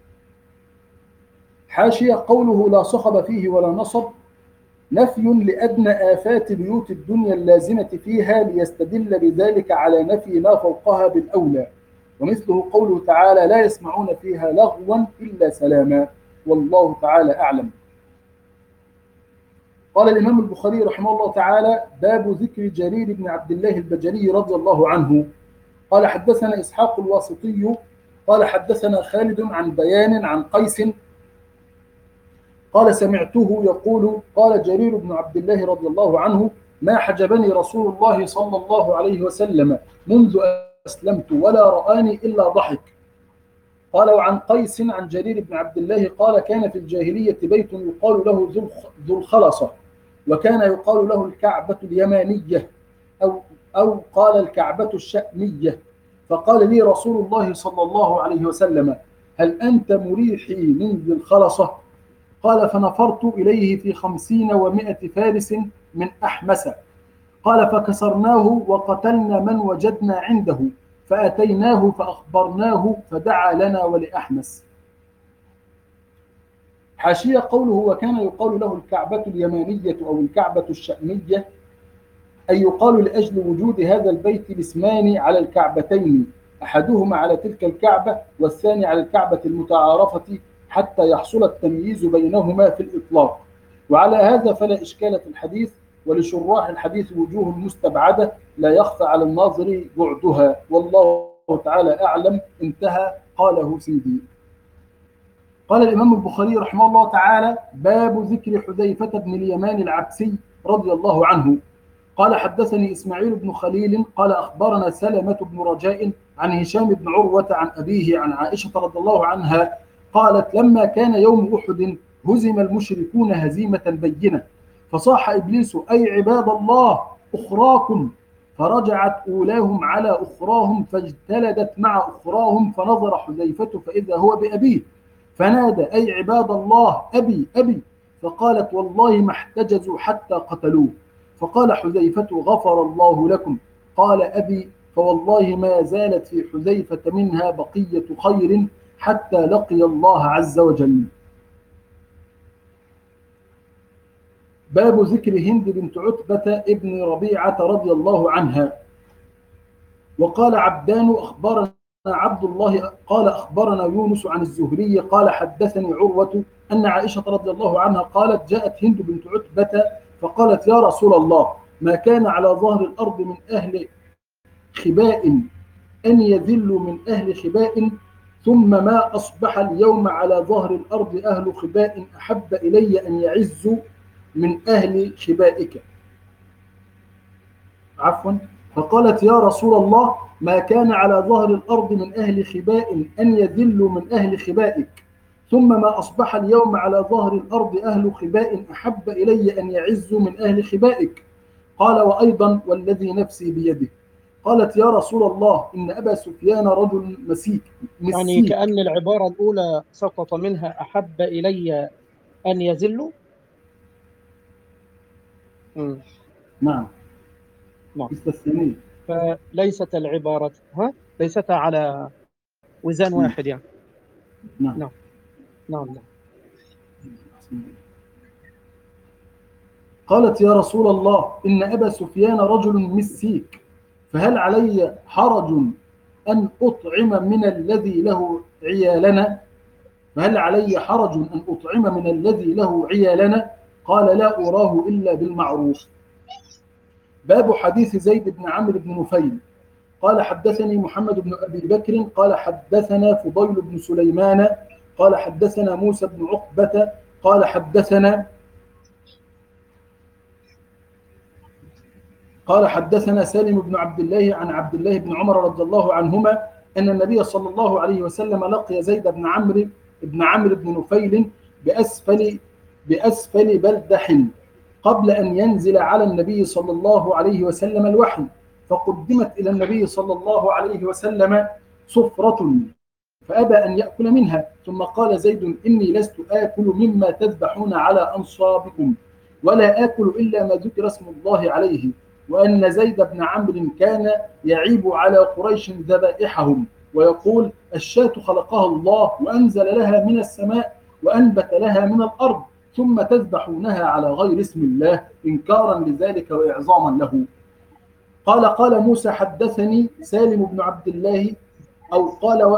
حاشية: قوله لا صخب فيه ولا نصب نفي لأدنى آفات بيوت الدنيا اللازمة فيها، ليستدل بذلك على نفي ما فوقها بالأولى، ومثله قوله تعالى: لا يسمعون فيها لغوا إلا سلاما، والله تعالى أعلم. قال الإمام البخاري رحمه الله تعالى: باب ذكر جرير بن عبد الله البجلي رضي الله عنه. قال حدثنا إسحاق الواسطي قال حدثنا خالد عن بيان عن قيس قال: سمعته يقول: قال جرير بن عبد الله رضي الله عنه: ما حجبني رسول الله صلى الله عليه وسلم منذ أسلمت ولا رآني إلا ضحك. قال: وعن قيس عن جرير بن عبد الله قال: كان في الجاهلية بيت يقال له ذو الخلصة، وكان يقال له الكعبة اليمانية أو قال الكعبة الشأمية، فقال لي رسول الله صلى الله عليه وسلم: هل أنت مريحي من ذي الخلصة؟ قال: فنفرت إليه في 50 و100 فارس من أحمس. قال: فكسرناه وقتلنا من وجدنا عنده، فأتيناه فأخبرناه فدعا لنا ولأحمس. حاشية: قوله وكان يقال له الكعبة اليمانية أو الكعبة الشأمية، أي يقال لأجل وجود هذا البيت الاسمان على الكعبتين، أحدهما على تلك الكعبة والثاني على الكعبة المتعارفة، حتى يحصل التمييز بينهما في الإطلاق. وعلى هذا فلا إشكال في الحديث، ولشراح الحديث وجوه مستبعدة لا يخفى على الناظر بعدها، والله تعالى أعلم. انتهى. قاله سيدي. قال الإمام البخاري رحمه الله تعالى: باب ذكر حذيفة بن اليمان العبسي رضي الله عنه قال حدثني إسماعيل بن خليل قال أخبرنا سلمة بن رجاء عن هشام بن عروة عن أبيه عن عائشة رضي الله عنها قالت لما كان يوم أحد هزم المشركون هزيمة بينة فصاح إبليس أي عباد الله أخراكم، فرجعت أولاهم على أخراهم فاجتلدت مع أخراهم، فنظر حذيفة فإذا هو بأبيه فنادى أي عباد الله أبي أبي، فقالت والله ما احتجزوا حتى قتلوه، فقال حذيفة غفر الله لكم، قال أبي، فوالله ما زالت في حذيفة منها بقية خير حتى لقي الله عز وجل. باب ذكر هند بنت عتبة ابن ربيعة رضي الله عنها. وقال عبدان أخبرنا عبد الله قال أخبرنا يونس عن الزهري قال حدثني عروة أن عائشة رضي الله عنها قالت جاءت هند بنت عتبة فقالت يا رسول الله ما كان على ظهر الأرض من أهل خباء أن يذلوا من أهل خباء، ثم ما أصبح اليوم على ظهر الأرض أهل خباء أحب إلي أن يعزوا من أهل خبائك. عفوا، فقالت يا رسول الله ما كان على ظهر الأرض من أهل خباء أن يذلوا من أهل خبائك، ثم ما أصبح اليوم على ظهر الأرض أهل خباء أحب إلي أن يعزوا من أهل خبائك. قال وأيضا والذي نفسي بيده. قالت يا رسول الله إن أبا سفيان رجل مسيك. يعني كأن العبارة الأولى سقط منها أحب إلي أن يذلوا. نعم. مثل الثانية. فليست العبارة ليست على وزن واحد يعني. نعم. نعم. نعم. قالت يا رسول الله إن أبا سفيان رجل مسيك، فهل علي حرج أن أطعم من الذي له عيالنا؟ فهل علي حرج أن أطعم من الذي له عيالنا؟ قال لا أراه إلا بالمعروف. باب حديث زيد بن عمرو بن نفيل قال حدثني محمد بن أبي بكر قال حدثنا فضيل بن سليمان قال حدثنا موسى بن عقبة قال حدثنا سالم بن عبد الله عن عبد الله بن عمر رضي الله عنهما أن النبي صلى الله عليه وسلم لقي زيد بن عمرو بن نفيل بأسفل بلدح قبل أن ينزل على النبي صلى الله عليه وسلم الوحي، فقدمت إلى النبي صلى الله عليه وسلم صفرة فأبى أن يأكل منها، ثم قال زيد إني لست آكل مما تذبحون على أنصابكم، ولا آكل إلا ما ذكر اسم الله عليه، وأن زيد بن عمرو كان يعيب على قريش ذبائحهم ويقول الشاة خلقها الله وأنزل لها من السماء وأنبت لها من الأرض، ثم تذبحونها على غير اسم الله إنكارا لذلك وإعظاما له. قال موسى حدثني سالم بن عبد الله أو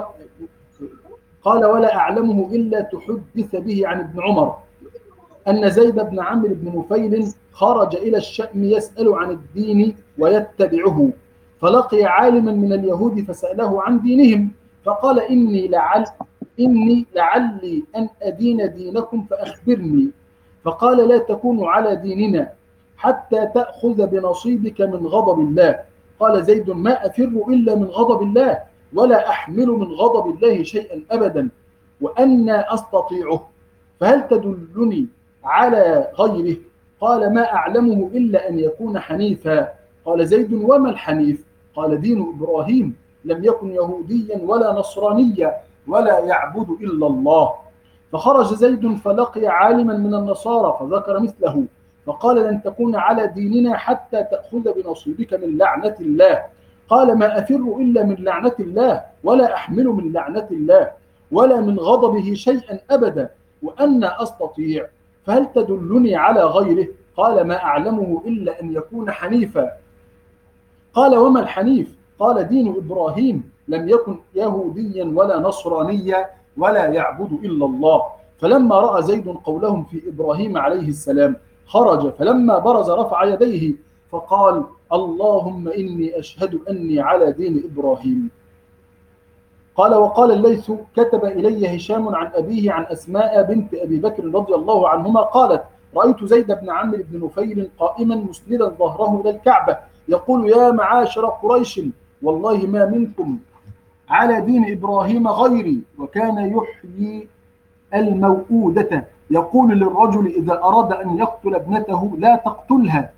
قال ولا أعلمه إلا تحدث به عن ابن عمر أن زيد بن عمرو بن نفيل خرج إلى الشأم يسأل عن الدين ويتبعه، فلقي عالما من اليهود فسأله عن دينهم، فقال إني لعلي أن أدين دينكم فأخبرني، فقال لا تكون على ديننا حتى تأخذ بنصيبك من غضب الله. قال زيد ما أفر إلا من غضب الله ولا أحمل من غضب الله شيئا أبدا، وأنا أستطيعه، فهل تدلني على غيره؟ قال ما أعلمه إلا أن يكون حنيفا. قال زيد وما الحنيف؟ قال دين إبراهيم، لم يكن يهوديا ولا نصرانيا ولا يعبد إلا الله. فخرج زيد فلقي عالما من النصارى فذكر مثله، فقال لن تكون على ديننا حتى تأخذ بنصيبك من لعنة الله. قال ما أفر إلا من لعنة الله ولا أحمل من لعنة الله ولا من غضبه شيئا أبدا، وأنا أستطيع، فهل تدلني على غيره؟ قال ما أعلمه إلا أن يكون حنيفا. قال وما الحنيف؟ قال دين إبراهيم، لم يكن يهوديا ولا نصرانيا ولا يعبد إلا الله. فلما رأى زيد قولهم في إبراهيم عليه السلام خرج، فلما برز رفع يديه فقال اللهم إني أشهد أني على دين إبراهيم. قال وقال الليث كتب إلي هشام عن أبيه عن أسماء بنت أبي بكر رضي الله عنهما قالت رأيت زيد بن عمرو بن نفيل قائما مسندا ظهره إلى الكعبة يقول: يا معاشر قريش، والله ما منكم على دين إبراهيم غيري. وكان يحيي الموؤودة، يقول للرجل إذا أراد أن يقتل ابنته: لا تقتلها،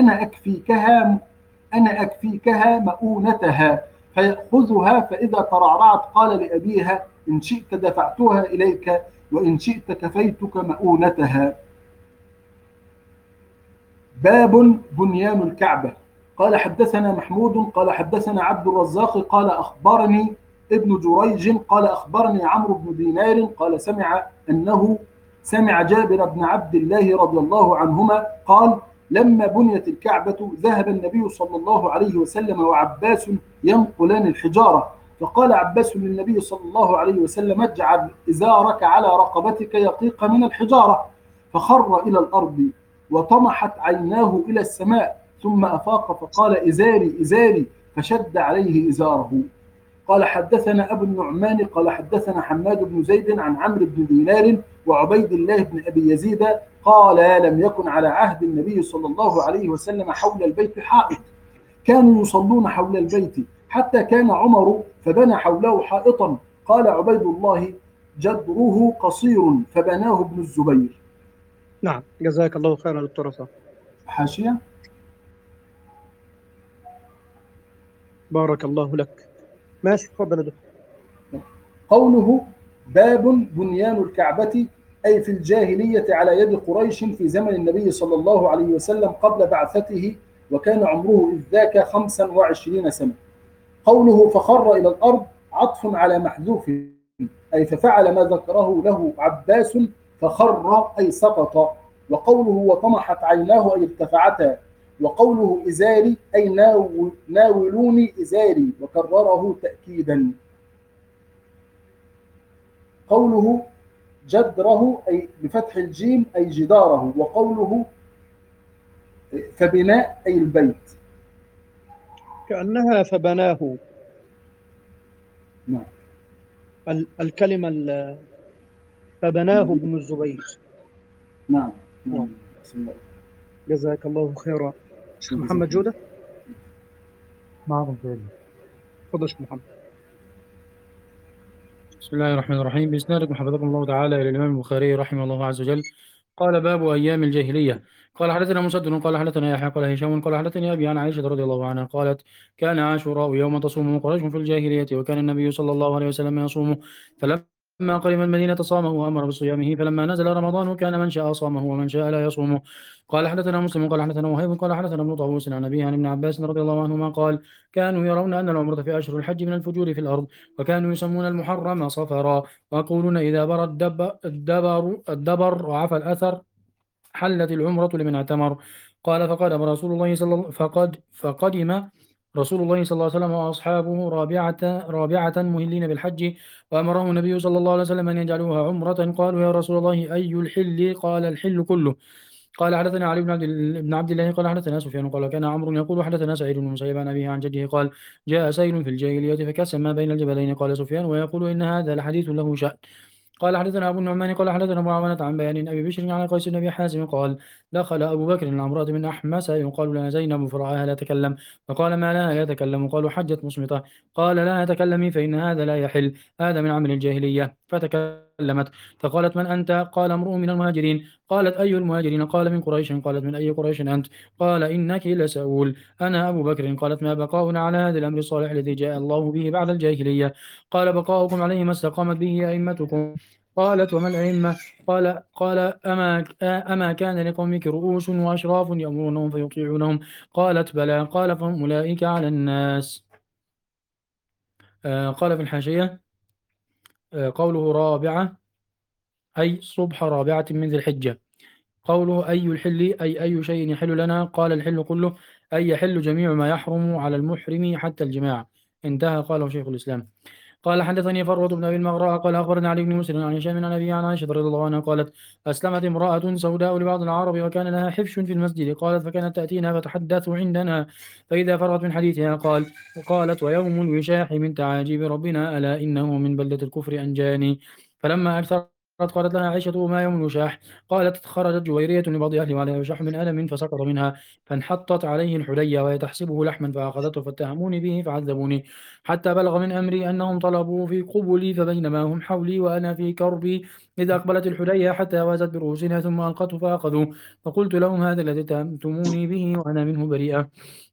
أنا أكفيكها مؤونتها. فيأخذها، فإذا ترعرعت قال لأبيها: إن شئت دفعتها إليك، وإن شئت كفيتك مؤونتها. باب بنيان الكعبة. قال حدثنا محمود قال حدثنا عبد الرزاق قال أخبرني ابن جريج قال أخبرني عمرو بن دينار قال سمع جابر بن عبد الله رضي الله عنهما قال: لما بنيت الكعبة ذهب النبي صلى الله عليه وسلم وعباس ينقلان الحجارة، فقال عباس للنبي صلى الله عليه وسلم: اجعل إزارك على رقبتك يقيق من الحجارة. فخر إلى الأرض وطمحت عيناه إلى السماء، ثم أفاق فقال: إزاري إزاري، فشد عليه إزاره. قال حدثنا أبو النعمان قال حدثنا حماد بن زيد عن عمرو بن دينار وعبيد الله بن أبي يزيد قال: لم يكن على عهد النبي صلى الله عليه وسلم حول البيت حائط، كانوا يصلون حول البيت حتى كان عمر فبنى حوله حائطا. قال عبيد الله: جدره قصير فبناه ابن الزبير. نعم، جزاك الله خيرا دكتور عصام. حاشية. بارك الله لك. ماشي، تفضل يا دكتور. قوله: باب بنيان الكعبة، أي في الجاهلية على يد قريش في زمن النبي صلى الله عليه وسلم قبل بعثته، وكان عمره إذ ذاك 25 سنة. قوله: فخر إلى الأرض عطف على محذوف، أي ففعل ما ذكره له عباس، فخر أي سقط. وقوله: وطمحت عيناه أي ارتفعتا. وقوله: إزاري أي ناولوني إزاري، وكرره تأكيدا. قوله: جدره أي بفتح الجيم أي جداره. وقوله: فبناء أي البيت. كأنها فبناه. نعم. الكلمة فبناه ابن الزبير. نعم. نعم. جزاك الله خيرا. شيخ محمد جودة. معكم تاني. تفضل شيخ محمد. بسم الله الرحمن الرحيم. بإسنادكم حفظكم الله تعالى إلى الإمام البخاري رحمه الله عز وجل. قال: باب أيام الجاهلية. قال حدثنا مسدد قال حدثنا يحيى قال هشام قال حدثني أبي عن عائشة رضي الله عنها قالت: كان عاشوراء يوم تصومه قريش في الجاهلية، وكان النبي صلى الله عليه وسلم يصومه، فلما قدم المدينة صامه وأمر بصيامه، فلما نزل رمضان كان من شاء صامه ومن شاء لا يصومه. قال حدثنا مسلم قال حدثنا وهيب قال حدثنا ابن طاووس عن أبيه عن ابن عباس رضي الله عنهما قال: كانوا يرون أن العمرة في أشهر الحج من الفجور في الأرض، وكانوا يسمون المحرم صفرا، ويقولون إذا بر الدبر وعفى الأثر حلت العمرة لمن اعتمر. قال: فقدم رسول الله فقدم رسول الله صلى الله عليه وسلم وأصحابه رابعة مهلين بالحج، وأمره النبي صلى الله عليه وسلم أن يجعلوها عمرة. قالوا: يا رسول الله أي الحل؟ قال: الحل كله. قال: حدثنا علي بن عبد الله قال حدثنا سفيان قال: كان عمرو يقول حدثنا سعيد بن المسيب عن أبيه عن جده قال: جاء سيل في الجاهلية فكسم ما بين الجبلين. قال سفيان: ويقول إن هذا لحديث له شأن. قال: حدثنا أبو النعمان قال حدثنا معاونة عن بيان أبي بشر عن قيس بن أبي حازم قال: دخل أبو بكر العمرة من أحمس يقال لها زينب فرآها لا تكلم، فقال: ما لها يتكلم؟ قالوا: حجت مصمتة. قال: لا تكلمي فإن هذا لا يحل، هذا من عمل الجاهلية. فتكلمت فقالت: من أنت؟ قال: امرؤ من المهاجرين. قالت: أي المهاجرين؟ قال: من قريش. قالت: من أي قريش أنت؟ قال: إنك لسؤول. أنا أبو بكر. قالت: ما بقاؤنا على هذا الأمر الصالح الذي جاء الله به بعد الجاهلية؟ قال: بقاؤكم عليه ما استقامت به أئمتكم. قالت: وما الأئمة؟ قال: أما كان لقومك رؤوس وأشراف يأمرونهم فيطيعونهم؟ قالت: بلى. قال: فهم أولئك على الناس. قال في الحاشية: قوله رابعة أي صبح رابعة من ذي الحجة. قوله أي الحل أي أي شيء يحل لنا؟ قال: الحل كله، أي يحل جميع ما يحرم على المحرم حتى الجماع. انتهى. قاله شيخ الإسلام. قال: حدثني فروة بن أبي المغراء قال: أخبرنا علي بن مسلم عن هشام عن أبي عن عائشة رضي الله عنها قالت: أسلمت امرأة سوداء لبعض العرب، وكان لها حفش في المسجد. قالت: فكانت تأتينا فتحدث عندنا، فإذا فرغت من حديثها قالت: ويوم الوشاح من تعاجيب ربنا، ألا إنه من بلدة الكفر أنجاني. فلما أكثر قالت لها عائشة: ما يوم الوشاح؟ قالت: خرجت جويرية لبعض أهلها وعليها وشاح من ألم فسقط منها، فانحطت عليه الحلية وهي تحسبه لحما فأخذته فاتهموني به فعذبوني حتى بلغ من أمري أنهم طلبوا في قبلي، فبينما هم حولي وأنا في كربي إذا أقبلت الحلية حتى وازت برؤوسها ثم ألقته فأخذوا، فقلت لهم: هذا الذي اتهمتموني به وأنا منه بريئة.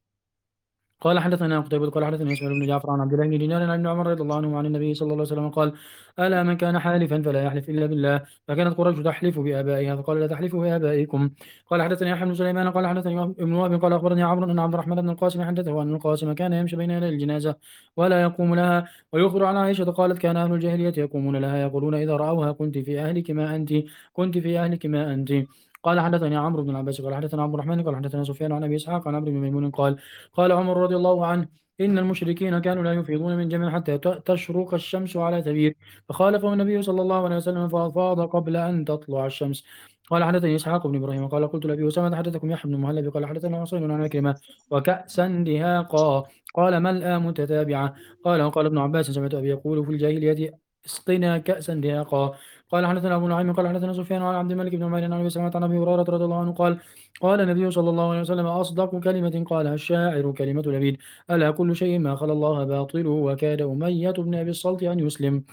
قال حدثنا قتيبة قال حدثنا اسماعيل بن جعفر عن عبد الله بن دينار عن ابن عمر رضي الله عنه عن النبي صلى الله عليه وسلم قال: ألا من كان حالفا فلا يحلف إلا بالله، فكانت قريش تحلف بآبائها فقال: لا تحلفوا بآبائكم. قال حدثني يحيى بن سليمان قال حدثني ابن وهب قال أخبرني عمرو أن عبد الرحمن بن القاسم حدثه أن القاسم كان يمشي بين يدي الجنازة ولا يقوم لها، ويخبر عن عائشة قالت: كان أهل الجاهلية يقومون لها يقولون إذا رأوها: كنت في أهلك ما أنت، كنت في أهلك ما أنت. قال حدثني عمرو بن العباس قال حدثنا عبد الرحمن قال حدثنا سفيان عن ابي اسحاق عن عمرو بن ميمون قال: قال عمر رضي الله عنه: إن المشركين كانوا لا يفيضون من جمع حتى تشرق الشمس على تبير، فخالفه النبي صلى الله عليه وسلم فأفاض قبل أن تطلع الشمس. قال حدثني إسحاق بن إبراهيم قال: قلت لأبي أسامة: حدثكم يحيى بن مهلب قال حدثنا حسين عن عكرمة: وكأسا دهاقا. قال: ملأ متتابعة. قال: وقال ابن عباس: سمعت أبي يقول في الجاهلية: اسقنا كأسا دهاقا. قال حدثنا أبو نعيم قال حدثنا سفيان عن عبد الملك بن عمير عن أبي سلمة عن أبي هريرة رضي الله عنه قال: قال النبي صلى الله عليه وسلم: أصدق كلمة قالها الشاعر كلمة لبيد: ألا كل شيء ما خلا الله باطل، وكاد أمية بن أبي الصلت أن يسلم.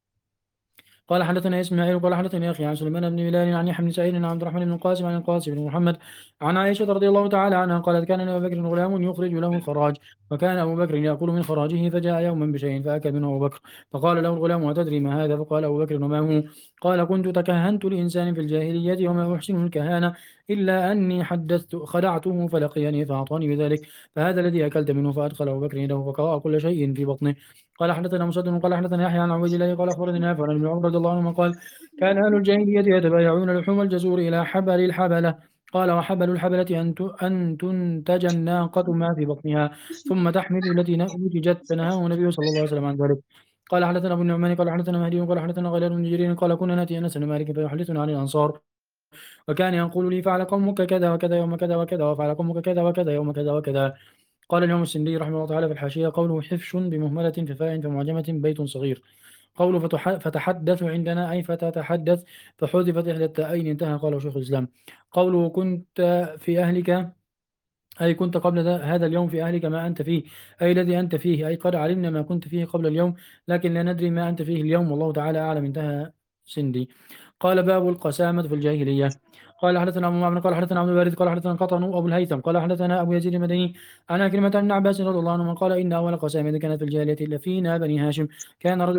قال حدثنا اسماعيل قال حدثني اخي عن سليمان بن بلال عن يحيى بن سعيد عن عبد الرحمن بن القاسم عن القاسم بن محمد عن عائشه رضي الله تعالى عنها قالت: كان لابي بكر غلام يخرج له الخراج، وكان ابو بكر ياكل من خراجه، فجاء يوما بشيء فاكل منه ابو بكر، فقال له الغلام: أتدري ما هذا؟ فقال ابو بكر: وما هو؟ قال: كنت تكهنت لانسان في الجاهليه وما احسن الكهانه الا اني حدثت خدعته فلقيني فاعطاني بذلك، فهذا الذي اكلت منه. فادخل ابو بكر يده فقرأ كل شيء في بطنه. قال حدثنا مسدد قال حدثنا يحيى عن عبيد الله قال اخبرني نافع عن ابن عمر رضي الله عنهما قال: كان أهل الجاهلية يتبايعون لحوم الجزور إلى حبل الحبلة. قال: وحبل الحبلة أن تنتج الناقة ما في بطنها ثم تحمل التي نتجت، فنهاه النبي صلى الله عليه وسلم عن ذلك. قال حدثنا أبو النعمان قال حدثنا مهدي قال حدثنا غيلان بن جرير قال: كنا نأتي أنس بن مالك فيحدثنا عن الأنصار، وكان يقول لي: فعل قومك كذا وكذا يوم كذا وكذا، وفعل قومك كذا وكذا يوم كذا وكذا. قال الإمام السندي رحمه الله تعالى في الحاشية: قوله حفش بمهملة في فاء فمعجمة بيت صغير. قوله فتحدث عندنا أي فتتحدث، فحذفت إحدى التاءين انتهى. قاله شيخ الإسلام. قوله كنت في أهلك أي كنت قبل هذا اليوم في أهلك ما أنت فيه، أي الذي أنت فيه، أي قد علمنا ما كنت فيه قبل اليوم لكن لا ندري ما أنت فيه اليوم، والله تعالى أعلم. انتهى سندي. قال: باب القسامة في الجاهلية. قال حدثنا أبو معمر قال حدثنا عبد البارد قال حدثنا قطن أبو الهيثم قال حدثنا أبو يزيد المدني عن كلمة عن عباس رضي الله عنه قال: إن أول قسامة كانت في الجاهلية إلا فينا بني هاشم. كان رجل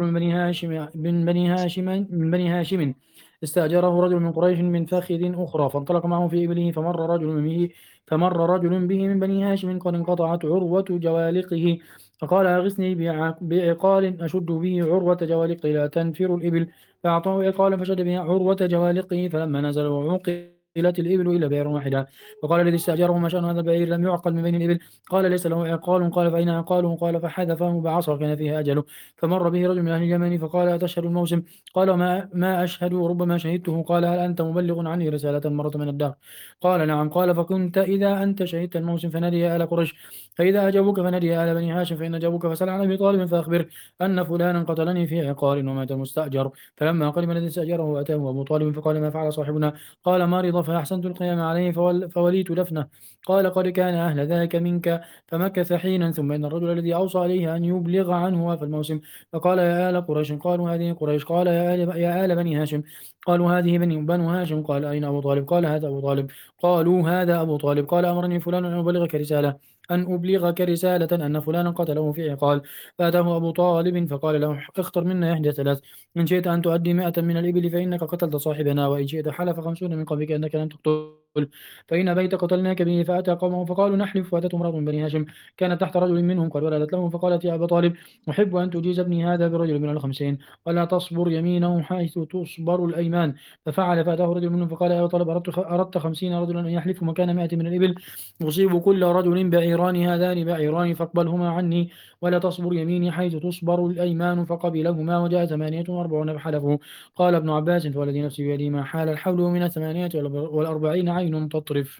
من بني هاشم استأجره رجل من قريش من فخذ أخرى، فانطلق معه في إبله، فمر رجل به من بني هاشم قد انقطعت عروة جوالقه، فقال: أغثني بعقال أشد به عروة جوالقه لا تنفر الإبل، فأعطاه عقالا فشد به عروة جوالقه، فلما نزل وعقلت الإبل إلى بئر واحدة، فقال الذي استأجره: ما شأن هذا البعير لم يعقل من بين الإبل؟ قال: ليس له عقال. قال: فأين عقاله؟ قال: فحذفه بعصا كان فيها أجله. فمر به رجل من أهل اليمن فقال: أتشهد الموسم؟ قال: ما أشهد، ربما شهدته. قال: هل أنت مبلغ عني رسالة مرة من الدهر؟ قال: نعم. قال: فكنت إذا أنت شهدت الموسم فنادي يا آل قريش، فإذا أجابوك فنادي يا آل بني هاشم، فإن أجابوك فسل عن أبي طالب فأخبر أن فلانا قتلني في عقال ومات المستأجر. فلما قدم الذي استأجره أتاه أبو طالب فقال: ما فعل صاحبنا؟ قال: مرض فأحسنت القيام عليه فوليت دفنه. قال: قد كان أهل ذاك منك. فمكث حينا ثم إن الرجل الذي أوصى عليه أن يبلغ عنه في الموسم، فقال: يا آل قريش. قالوا: هذه قريش. قال: يا آل بني هاشم. قالوا: هذه بنو هاشم. قال: أين أبو طالب؟ قال: هذا أبو طالب. قالوا: هذا أبو طالب. قال: أمرني فلان أن أبلغك رسالة أن فلانا قتله في عقال. فأتاه أبو طالب فقال له: اختر منا إحدى ثلاث، إن شئت أن تؤدي 100 من الإبل فإنك قتلت صاحبنا، وإن شئت حلف 50 من قبلك أنك لن تقتل، فإن أبيت قتلناك به. فأتى قومه فقالوا: نحلف. فأتته امرأة من بني هاشم كانت تحت رجل منهم قد ولدت لهم، فقالت: يا أبا طالب، أحب أن تجيز ابني هذا برجل من ال50 ولا تصبر يمينه حيث تصبر الأيمان. ففعل. فأتاه رجل منهم فقال: يا أبا طالب، أردت 50 رجلا أن يحلفوا مكان 100 من الإبل، يصيب كل رجل بعيران، هذان بعيران فاقبلهما عني، ولا تصبر يميني حيث تصبر الأيمان. فقبلهما وجاء 48 فحلفوا. قال ابن عباس: فوالذي نفسي بيده ما حال الحول من 48 عين تطرف.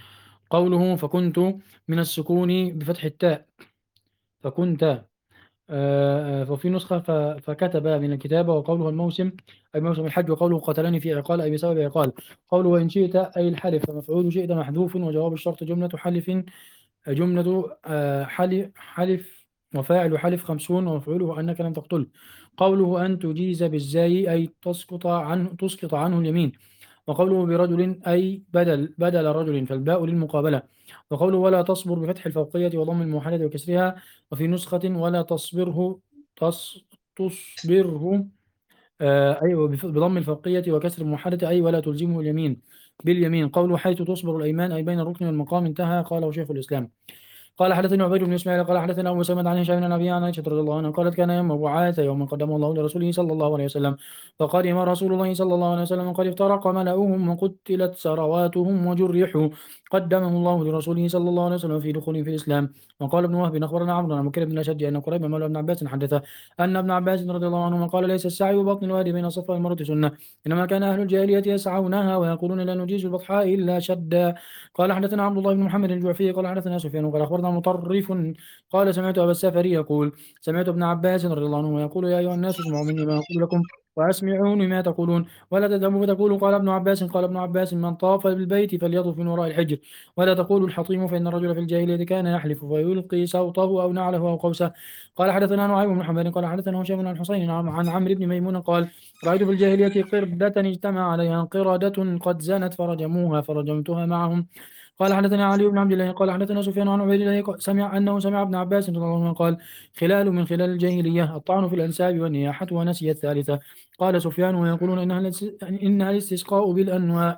قوله فكنت من السكون بفتح التاء، فكنت وفي نسخة فكتب من الكتابة، وقوله الموسم أي موسم الحج، وقوله قتلني في عقال أي بسبب عقال. قوله وإن شئت أي الحلف، فمفعول شئت محذوف، وجواب الشرط جملة حلف، جملة حلف وفاعل حلف 50، ومفعوله أنك لم تقتله. قوله أن تجيز بالزاي أي تسقط عنه اليمين. وقوله برجل أي بدل رجل، فالباء للمقابلة. وقوله ولا تصبر بفتح الفوقية وضم الموحدة وكسرها. وفي نسخة ولا تصبره أي بضم الفوقية وكسر الموحدة أي ولا تلزمه اليمين باليمين. قوله حيث تصبر الأيمان أي بين الركن والمقام، انتهى. قاله شيخ الإسلام. قال حدثنا عبيد بن اسماعيل قال حدثنا ابو سلمة عن هشام بن ابي عن عائشه رضي الله عنها قالت كان يوم بعاث يوما قدمه الله لرسوله صلى الله عليه وسلم، فقدم رسول الله صلى الله عليه وسلم قد افترق ملأهم وقتلت ثرواتهم وجرحوا، قدمه الله لرسوله صلى الله عليه وسلم في دخولهم في الاسلام. وقال ابن وهب اخبرنا عمرو عن بكر بن الاشد ان قريبا مولى ابن عباس حدثه ان ابن عباس رضي الله عنهما قال ليس السعي ببطن الوادي بين الصفا والمروه سنه، انما كان اهل الجاهليه يسعونها ويقولون لا نجيز البطحاء الا شدا. قال حدثنا عبد الله بن محمد الجعفي قال حدثنا سفيان قال اخبرنا مطرف قال سمعت ابا السفري يقول سمعت ابن عباس رضي الله عنه يقول يا ايها الناس اسمعوا مني ما اقول لكم واسمعوني ما تقولون ولا تذهبوا فتقولوا قال ابن عباس من طاف بالبيت فليطف من وراء الحجر ولا تقولوا الحطيم فان الرجل في الجاهليه كان يحلف فيلقي سوطه او نعله او قوسه. قال حدثنا نعيم بن محمد قال حدثنا هشام بن الحسين عن عمرو بن ميمون قال رايت في الجاهليه قردة اجتمع عليها قردة قد زنت فرجموها فرجمتها معهم. قال حدثنا علي بن عبد الله قال حدثنا سفيان عن عبيد الله سمع ابن عباس رضي الله عنه قال خلال من خلال الجاهلية الطعن في الأنساب والنياحة، ونسي الثالثة. قال سفيان ويقولون إنها الاستسقاء بالأنواء.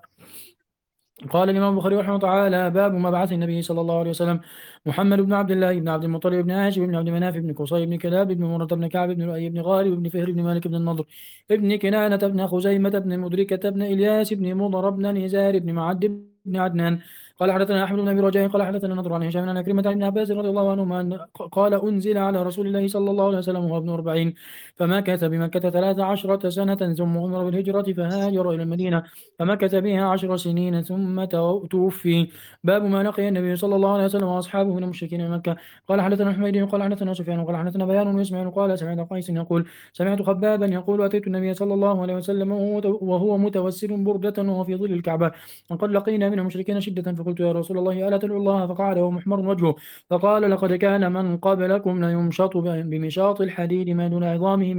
قال الإمام البخاري رحمه الله تعالى باب ما بعث النبي صلى الله عليه وسلم محمد بن عبد الله بن عبد المطلب بن هاشم بن عبد مناف بن قصي بن كلاب بن مرة بن كعب بن لؤي بن غالب بن فهر بن مالك بن النضر بن كنانة بن خزيمة بن مدركة بن إلياس بن مضر بن نزار بن معد بن عدنان. قال حدثنا احمد بن ابي رجاء قال حدثنا نضر عن هشام عن عكرمة عن ابن عباس رضي الله عنهما قال انزل على رسول الله صلى الله عليه وسلم وهو ابن 40 فمكث بمكة 13 سنة ثم امر بالهجرة فهاجر الى المدينة فمكث بها 10 سنين ثم توفي. باب ما لقي النبي صلى الله عليه وسلم واصحابه من المشركين من مكة. قال حدثنا حميد قال حدثنا سفيان قال حدثنا بيان واسماعيل قال سمعت قيس يقول سمعت خبابا يقول اتيت النبي صلى الله عليه وسلم وهو متوسل بردة وهو في ظل الكعبة وقد لقينا من المشركين شدة فقلت يا رسول الله ألا تدعو الله؟ فقعد وهو محمر وجهه فقال لقد كان من قبلكم ليمشط بمشاط الحديد ما دون عظامه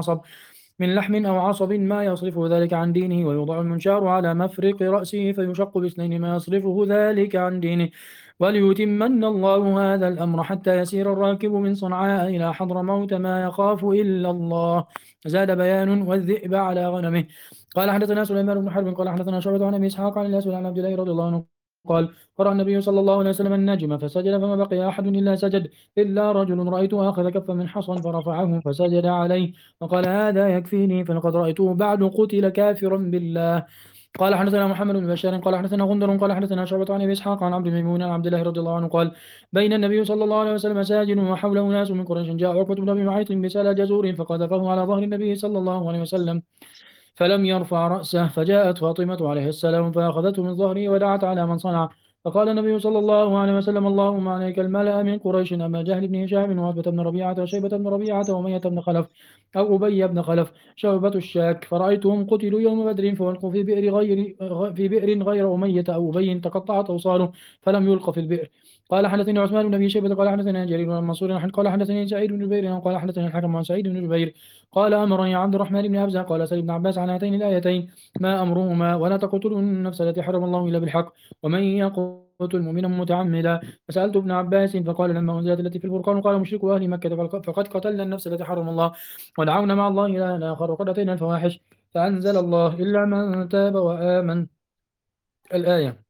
من لحم أو عصب ما يصرفه ذلك عن دينه ويوضع المنشار على مفرق رأسه فيشق باثنين ما يصرفه ذلك عن دينه وليتمن الله هذا الأمر حتى يسير الراكب من صنعاء إلى حضرموت ما يخاف إلا الله. زاد بيان والذئب على غنمه. قال حدثنا سليمان بن حرب قال حدثنا شعبة عن أبي إسحاق عن الأسود عن عبد الله رضي الله عنه قال قرأ النبي صلى الله عليه وسلم النجم فسجد فما بقي أحد إلا سجد إلا رجل رأيته أخذ كفا من حصى فرفعه فسجد عليه وقال هذا يكفيني فلقد رأيته بعد قتل كافرا بالله. قال حدثنا محمد بن بشار قال حدثنا غندر قال حدثنا شعبة عن ابي اسحاق عن عبد الميمون عن عبد الله رضي الله عنه قال بين النبي صلى الله عليه وسلم ساجد وحوله ناس من قريش جاء عقبة بن ابي معيط بسال جزور فقذفه على ظهر النبي صلى الله عليه وسلم فلم يرفع رأسه فجاءت فاطمة عليه السلام فأخذته من ظهره ودعت على من صنع فقال النبي صلى الله عليه وسلم اللهم عليك الملأ من قريش أما جهل بن هشام وعتبة بن ربيعة وشيبة بن ربيعة وأمية بن خلف أو أبي بن خلف شعبة الشاك فرأيتهم قتلوا يوم بدر فألقوا في بئر غير أمية أو أبي تقطعت أوصاله فلم يلق في البئر. قال حدثني عثمان بن ابي شيبه قال حدثنا جرير بن منصور قال حدثني سعيد بن جبير قال حدثني الحكم عن سعيد بن جبير قال امرني عبد الرحمن بن ابزه قال سيدنا عباس عن هاتين الايتين ما امرهما ولا تقتلوا النفس التي حرم الله الا بالحق ومن يقتل مؤمنا متعمدا. فسالت ابن عباس فقال لما انزلت التي في الفرقان قال مشرك اهل مكه فقد قتلنا النفس التي حرم الله ودعونا مع الله الى اخر وقد اتينا الفواحش فانزل الله الا من تاب وامن الايه.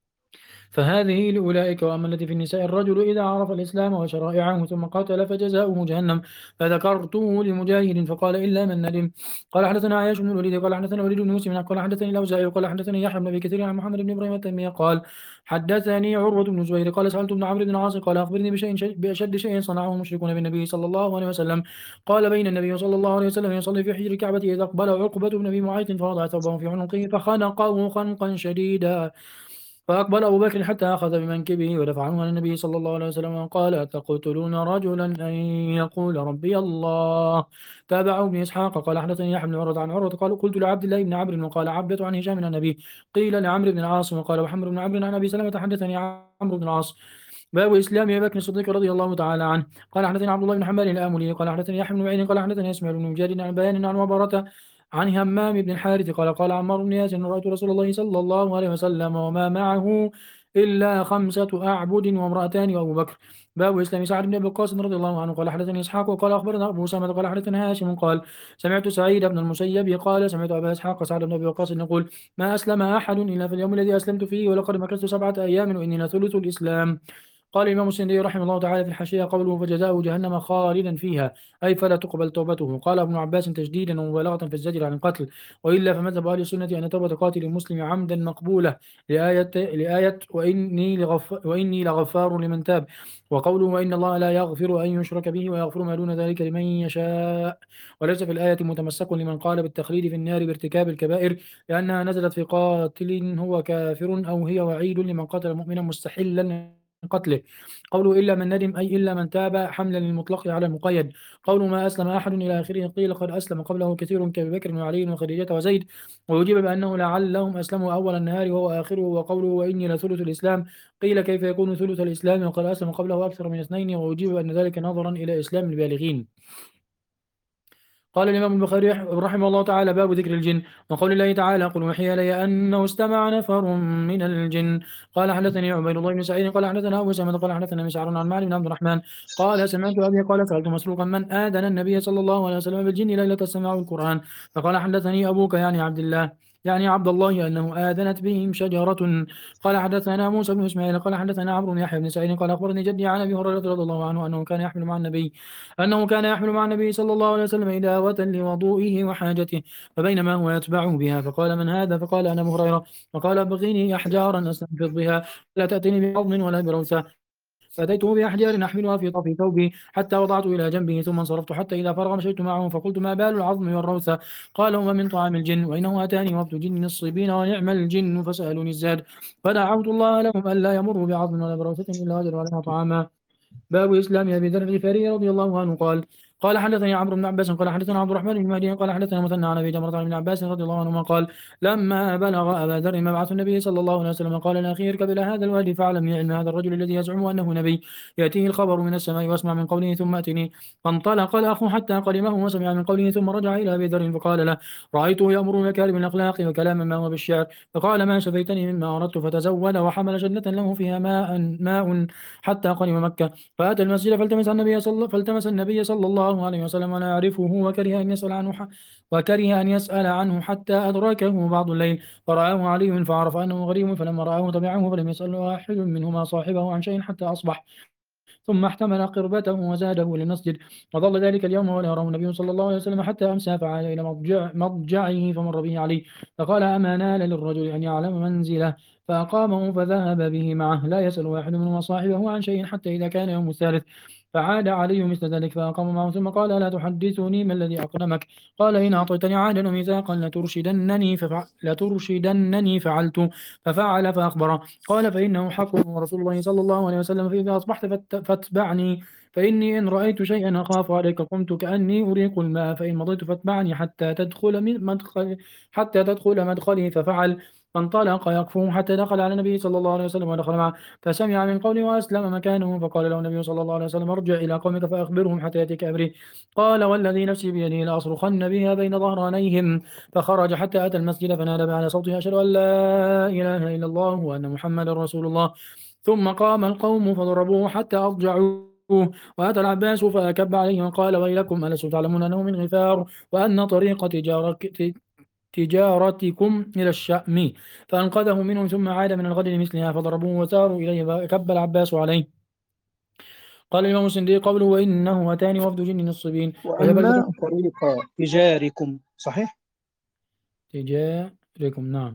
فهذه لأولئك. وأما التي في النساء الرجل إذا عرف الإسلام وشرائعه ثم قاتل فجزاؤه جهنم فذكرته لمجاهد فقال إلا من ندم. قال حدثنا عياش بن الوليد قال حدثنا وليد بن مسلم قال حدثني الأوزاعي قال حدثني يحيى بن أبي كثير عن محمد بن إبراهيم التيمي قال حدثني عروة بن الزبير قال سألت ابن عمرو بن العاص قال أخبرني بأشد شيء صنعه المشركون بالنبي صلى الله عليه وسلم. قال بين النبي صلى الله عليه وسلم يصلي في حجر الكعبة إذا أقبل عقبة بن أبي معيط فوضع ثوبه في عنقه فخنقه خنقا شديدا فأقبل أبو بكر حتى أخذ بمنكبه ودفعه على النبي صلى الله عليه وسلم وقال: أتقتلون رجلا أن يقول ربي الله؟ تابعه ابن إسحاق قال حدثني يحيى بن عروة عن عروة قال: قلت لعبد الله بن عمرو وقال عبدة عن هشام عن النبي. قيل لعمرو بن العاص وقال وحمر بن عمرو عن أبي سلمة حدثني عمرو بن العاص. باب إسلام أبي بكر الصديق رضي الله تعالى عنه. قال حدثني عبد الله بن حنبل الآملي قال حدثني يحيى بن معين قال حدثني إسماعيل بن مجاهد عن بيان عن وبرة عن همام بن الحارث قال قال عمار بن ياسر: رأيت رسول الله صلى الله عليه وسلم وما معه إلا 5 أعبد وامرأتان وأبو بكر. باب إسلام سعد بن أبي وقاص رضي الله عنه قال حدثني إسحاق وقال أخبرنا أبو أسامة قال حدثنا هاشم قال سمعت سعيد بن المسيب قال سمعت أبا إسحاق سعد بن أبي وقاص يقول: ما أسلم أحد إلا في اليوم الذي أسلمت فيه ولقد مكثت 7 أيام وإني لثلث الإسلام. قال الإمام السندي رحمه الله تعالى في الحاشية قوله: فجزاؤه جهنم خالدا فيها، أي فلا تقبل توبته. قال ابن عباس تشديدا ومبالغة في الزجر عن القتل، وإلا فمذهب أهل السنة أن توبة قاتل المسلم عمدا مقبولة لآية وإني لغفار لمن تاب، وقوله: وإن الله لا يغفر أن يشرك به ويغفر ما دون ذلك لمن يشاء. وليس في الآية متمسك لمن قال بالتخليد في النار بارتكاب الكبائر، لأنها نزلت في قاتل هو كافر، أو هي وعيد لمن قتل مؤمنا مستحلا قتله. قوله إلا من ندم أي إلا من تاب، حملا للمطلق على المقيد. قوله ما أسلم أحد إلى آخره، قيل قد أسلم قبله كثير كأبي بكر وعلي وخديجة وزيد، ويجيب بأنه لعلهم أسلموا أول النهار وهو آخره. وقوله وإني لثلث الإسلام، قيل كيف يكون ثلث الإسلام وقد أسلم قبله أكثر من 2، ويجيب أن ذلك نظرا إلى إسلام البالغين. قال الإمام البخاري رحمه الله تعالى: باب ذكر الجن وقول الله تعالى: قل وحي إلي أنه استمع نفر من الجن. قال حدثني عبيد الله بن سعيد قال حدثنا أبو سعيد قال حدثنا مسعر عن معن بن عبد الرحمن قال سمعت أبي قال سألت مسروقا: من آذن النبي صلى الله عليه وسلم بالجن ليلة سمعوا القرآن؟ فقال حدثني أبوك يعني عبد الله أنه آذنت بهم شجرة. قال حدثنا موسى بن إسماعيل قال حدثنا عمرو بن يحيى بن سعيد قال أخبرني جدي عن أبي هريرة رضي الله عنه أنه كان يحمل مع النبي صلى الله عليه وسلم إداوة لوضوئه وحاجته، فبينما هو يتبعه بها فقال: من هذا؟ فقال: أنا أبو هريرة. فقال: ابغيني أحجارا أستنفض بها، لا تأتني بعظم ولا بروثة. فأتيته بأحجار أحملها في طرف ثوبي حتى وضعته إلى جنبه، ثم انصرفت حتى إذا فرغ مشيت معه فقلت: ما بال العظم والروثة؟ قال: هما من طعام الجن، وإنه أتاني وفد جن نصيبين ونعم الجن فسألوني الزاد، فدعوت الله لهم ألا يمروا بعظم ولا بروثة إلا وجدوا عليها طعاما. باب إسلام أبي ذر الغفاري رضي الله عنه قال حدثني عمرو بن عباس قال حدثنا عبد الرحمن بن مهدي قال حدثنا مثنى عن ابي جمره عن ابن عباس رضي الله عنهما قال: لما بلغ ابا ذر مبعث النبي صلى الله عليه وسلم قال لاخيه: اركب الى هذا الوادي فاعلم علم هذا الرجل الذي يزعم انه نبي، ياتيه الخبر من السماء واسمع من قوله ثم اتني. فانطلق الاخ حتى قدمه وسمع من قوله، ثم رجع الى ابي ذر فقال له: رايته يامر بمكارم الاخلاق وكلاما ما هو بالشعر، فقال: ما شفيتني مما اردت. فتزود وحمل جنه له فيها ماء حتى قدم مكه، فأتى المسجد فالتمس النبي صلى الله عليه وسلم ولا يعرفه، وكره أن يسأل عنه حتى أدركه بعض الليل، فرآه علي فعرف أنه غريب، فلما رآه تبعه فلم يسأل واحد منهما صاحبه عن شيء حتى أصبح، ثم احتمل قربته وزاده للمسجد، وظل ذلك اليوم ولا يراه النبي صلى الله عليه وسلم حتى أمسى، فعاد إلى مضجعه فمر به علي، فقال: أما نال للرجل أن يعلم منزله؟ فأقامه فذهب به معه لا يسأل واحد منهما صاحبه عن شيء حتى إذا كان يوم الثالث، فعاد علي مثل ذلك فأقام معه، ثم قال: لا تحدثني ما الذي أقدمك؟ قال: إن أعطيتني عهدا وميثاقا لترشدنني فعلت، ففعل فأخبره. قال: فإنه حق ورسول الله صلى الله عليه وسلم، فإذا أصبحت فاتبعني، فإني إن رأيت شيئا أخاف عليك قمت كأني أريق الماء، فإن مضيت فاتبعني حتى تدخل مدخله، ففعل. فانطلق يقفه حتى دخل على النبي صلى الله عليه وسلم ودخل معه، فسمع من قوله وأسلم مكانه، فقال له النبي صلى الله عليه وسلم: ارجع إلى قومك فأخبرهم حتى يأتيك أمري. قال: والذي نفسي بيده لأصرخن بها بين ظهرانيهم. فخرج حتى أتى المسجد فنادى بأعلى صوته: أشهد أن لا إله إلا الله وأن محمدا رسول الله. ثم قام القوم فضربوه حتى أضجعوه، وأتى العباس فأكب عليه وقال: ويلكم ألستم تعلمون أنه من غفار، وأن طريق تجارتكم إلى الشأم؟ فأنقذه منهم ثم عاد من الغد لمثلها، فضربوه وساروا إليه فكب العباس عليه. قال الإمام السندي قوله: وإنه أتاني وفد جن نصبين. وأن طريق تجاركم، صحيح؟ تجاركم، نعم.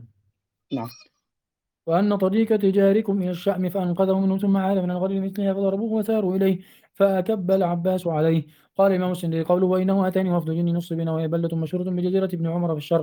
نعم. وأن طريق تجاركم إلى الشأم، فأنقذه منهم ثم عاد من الغد لمثلها، فضربوه وثاروا إليه فأكب العباس عليه. قال الإمام السندي قوله: وإنه أتاني وفد جن نصبين، وهي بلدة مشهورة بجزيرة ابن عمر في الشرق،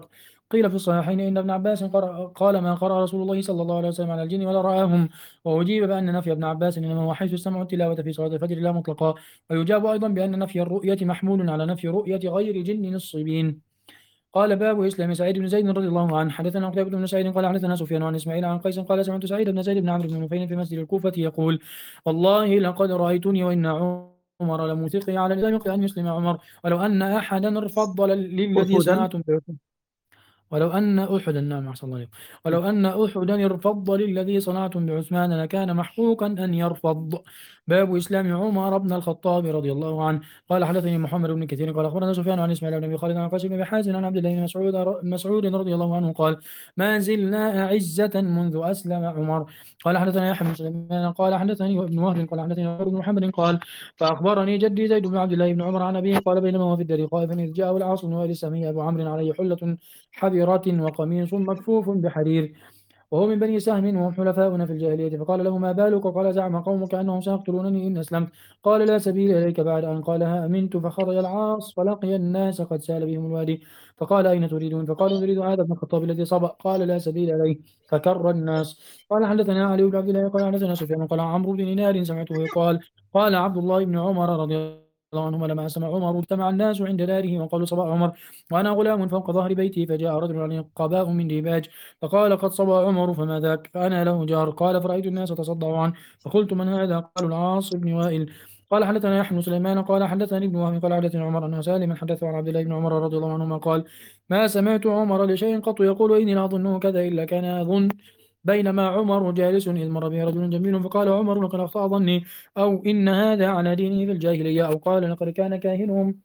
قيل في الصحيحين إن ابن عباس قال ما قرأ رسول الله صلى الله عليه وسلم على الجن ولا رآهم. وأجيب بأن نفي ابن عباس إنما هو حيث استمعوا التلاوة في صلاة الفجر لا مطلقا. ويجاب أيضا بأن نفي الرؤية محمول على نفي رؤية غير جن نصيبين. قال باب اسلام سعيد بن زيد رضي الله عنه. حدثنا قتيبة بن سعيد قال حدثنا سفيان عن اسماعيل عن قيس قال سمعت سعيد بن زيد بن عمرو بن نفيل في مسجد الكوفة يقول والله لقد رأيتني وإن عمر لموثقي على الإسلام أن يسلم عمر ولو أن أحدا ارفض للذي أحدا. صنعتم به. ولو أن أحدا، نعم أحسن الله عليك. ولو أن أحدا ارفض للذي صنعتم بعثمان لكان محقوقا أن يرفض. باب إسلام عمر بن الخطاب رضي الله عنه. قال حدثني محمد بن كثير قال أخبرنا سفيان عن إسماعيل بن أبي خالد عن قاسم بن حازم عن عبد الله بن مسعود رضي الله عنه قال ما زلنا أعزة منذ أسلم عمر. قال حدثنا يحيى بن سليمان قال حدثني ابن وهب قال حدثني عمر بن محمد قال فأخبرني جدي زيد بن عبد الله بن عمر عن أبيه قال بينما هو في الدار خائفا إذ جاءه العاص بن وائل السامي أبو عمرو عليه حلة حبرة وقميص مكفوف بحرير وهو من بني سهم وهم حلفاؤنا في الجاهلية. فقال له ما بالك؟ قال زعم قومك أنهم سيقتلونني إن أسلمت. قال لا سبيل إليك بعد أن قالها أمنت. فخرج العاص فلقي الناس قد سال بهم الوادي فقال أين تريدون؟ فقالوا نريد هذا بن الخطاب الذي صبأ. قال لا سبيل إليه فكر الناس. قال حدثنا علي بن عبد الله قال حدثنا سفيان قال عمرو بن دينار سمعته يقال قال عبد الله بن عمر رضي الله عنهما لما سمع عمر اجتمع الناس عند داره وقالوا صبأ عمر وأنا غلام فوق ظهر بيتي فجاء رجل عليه قباء من ديباج فقال قد صبا عمر فما ذاك؟ فأنا له جار. قال فرأيت الناس تصدعوا عنه فقلت من هذا؟ قالوا العاص بن وائل. قال حدثنا يحيى بن سليمان قال حدثني ابن وهب قال حدثني عمر أنه سالم حدثه عن عبد الله بن عمر رضي الله عنهما قال ما سمعت عمر لشيء قط يقول إني لا أظنه كذا إلا كان يظن. بينما عمر جالس إذ مر به رجل جميل فقال عمر لقد أخطأ ظني أو إن هذا على دينه في الجاهلية أو قال لقد كان كاهنهم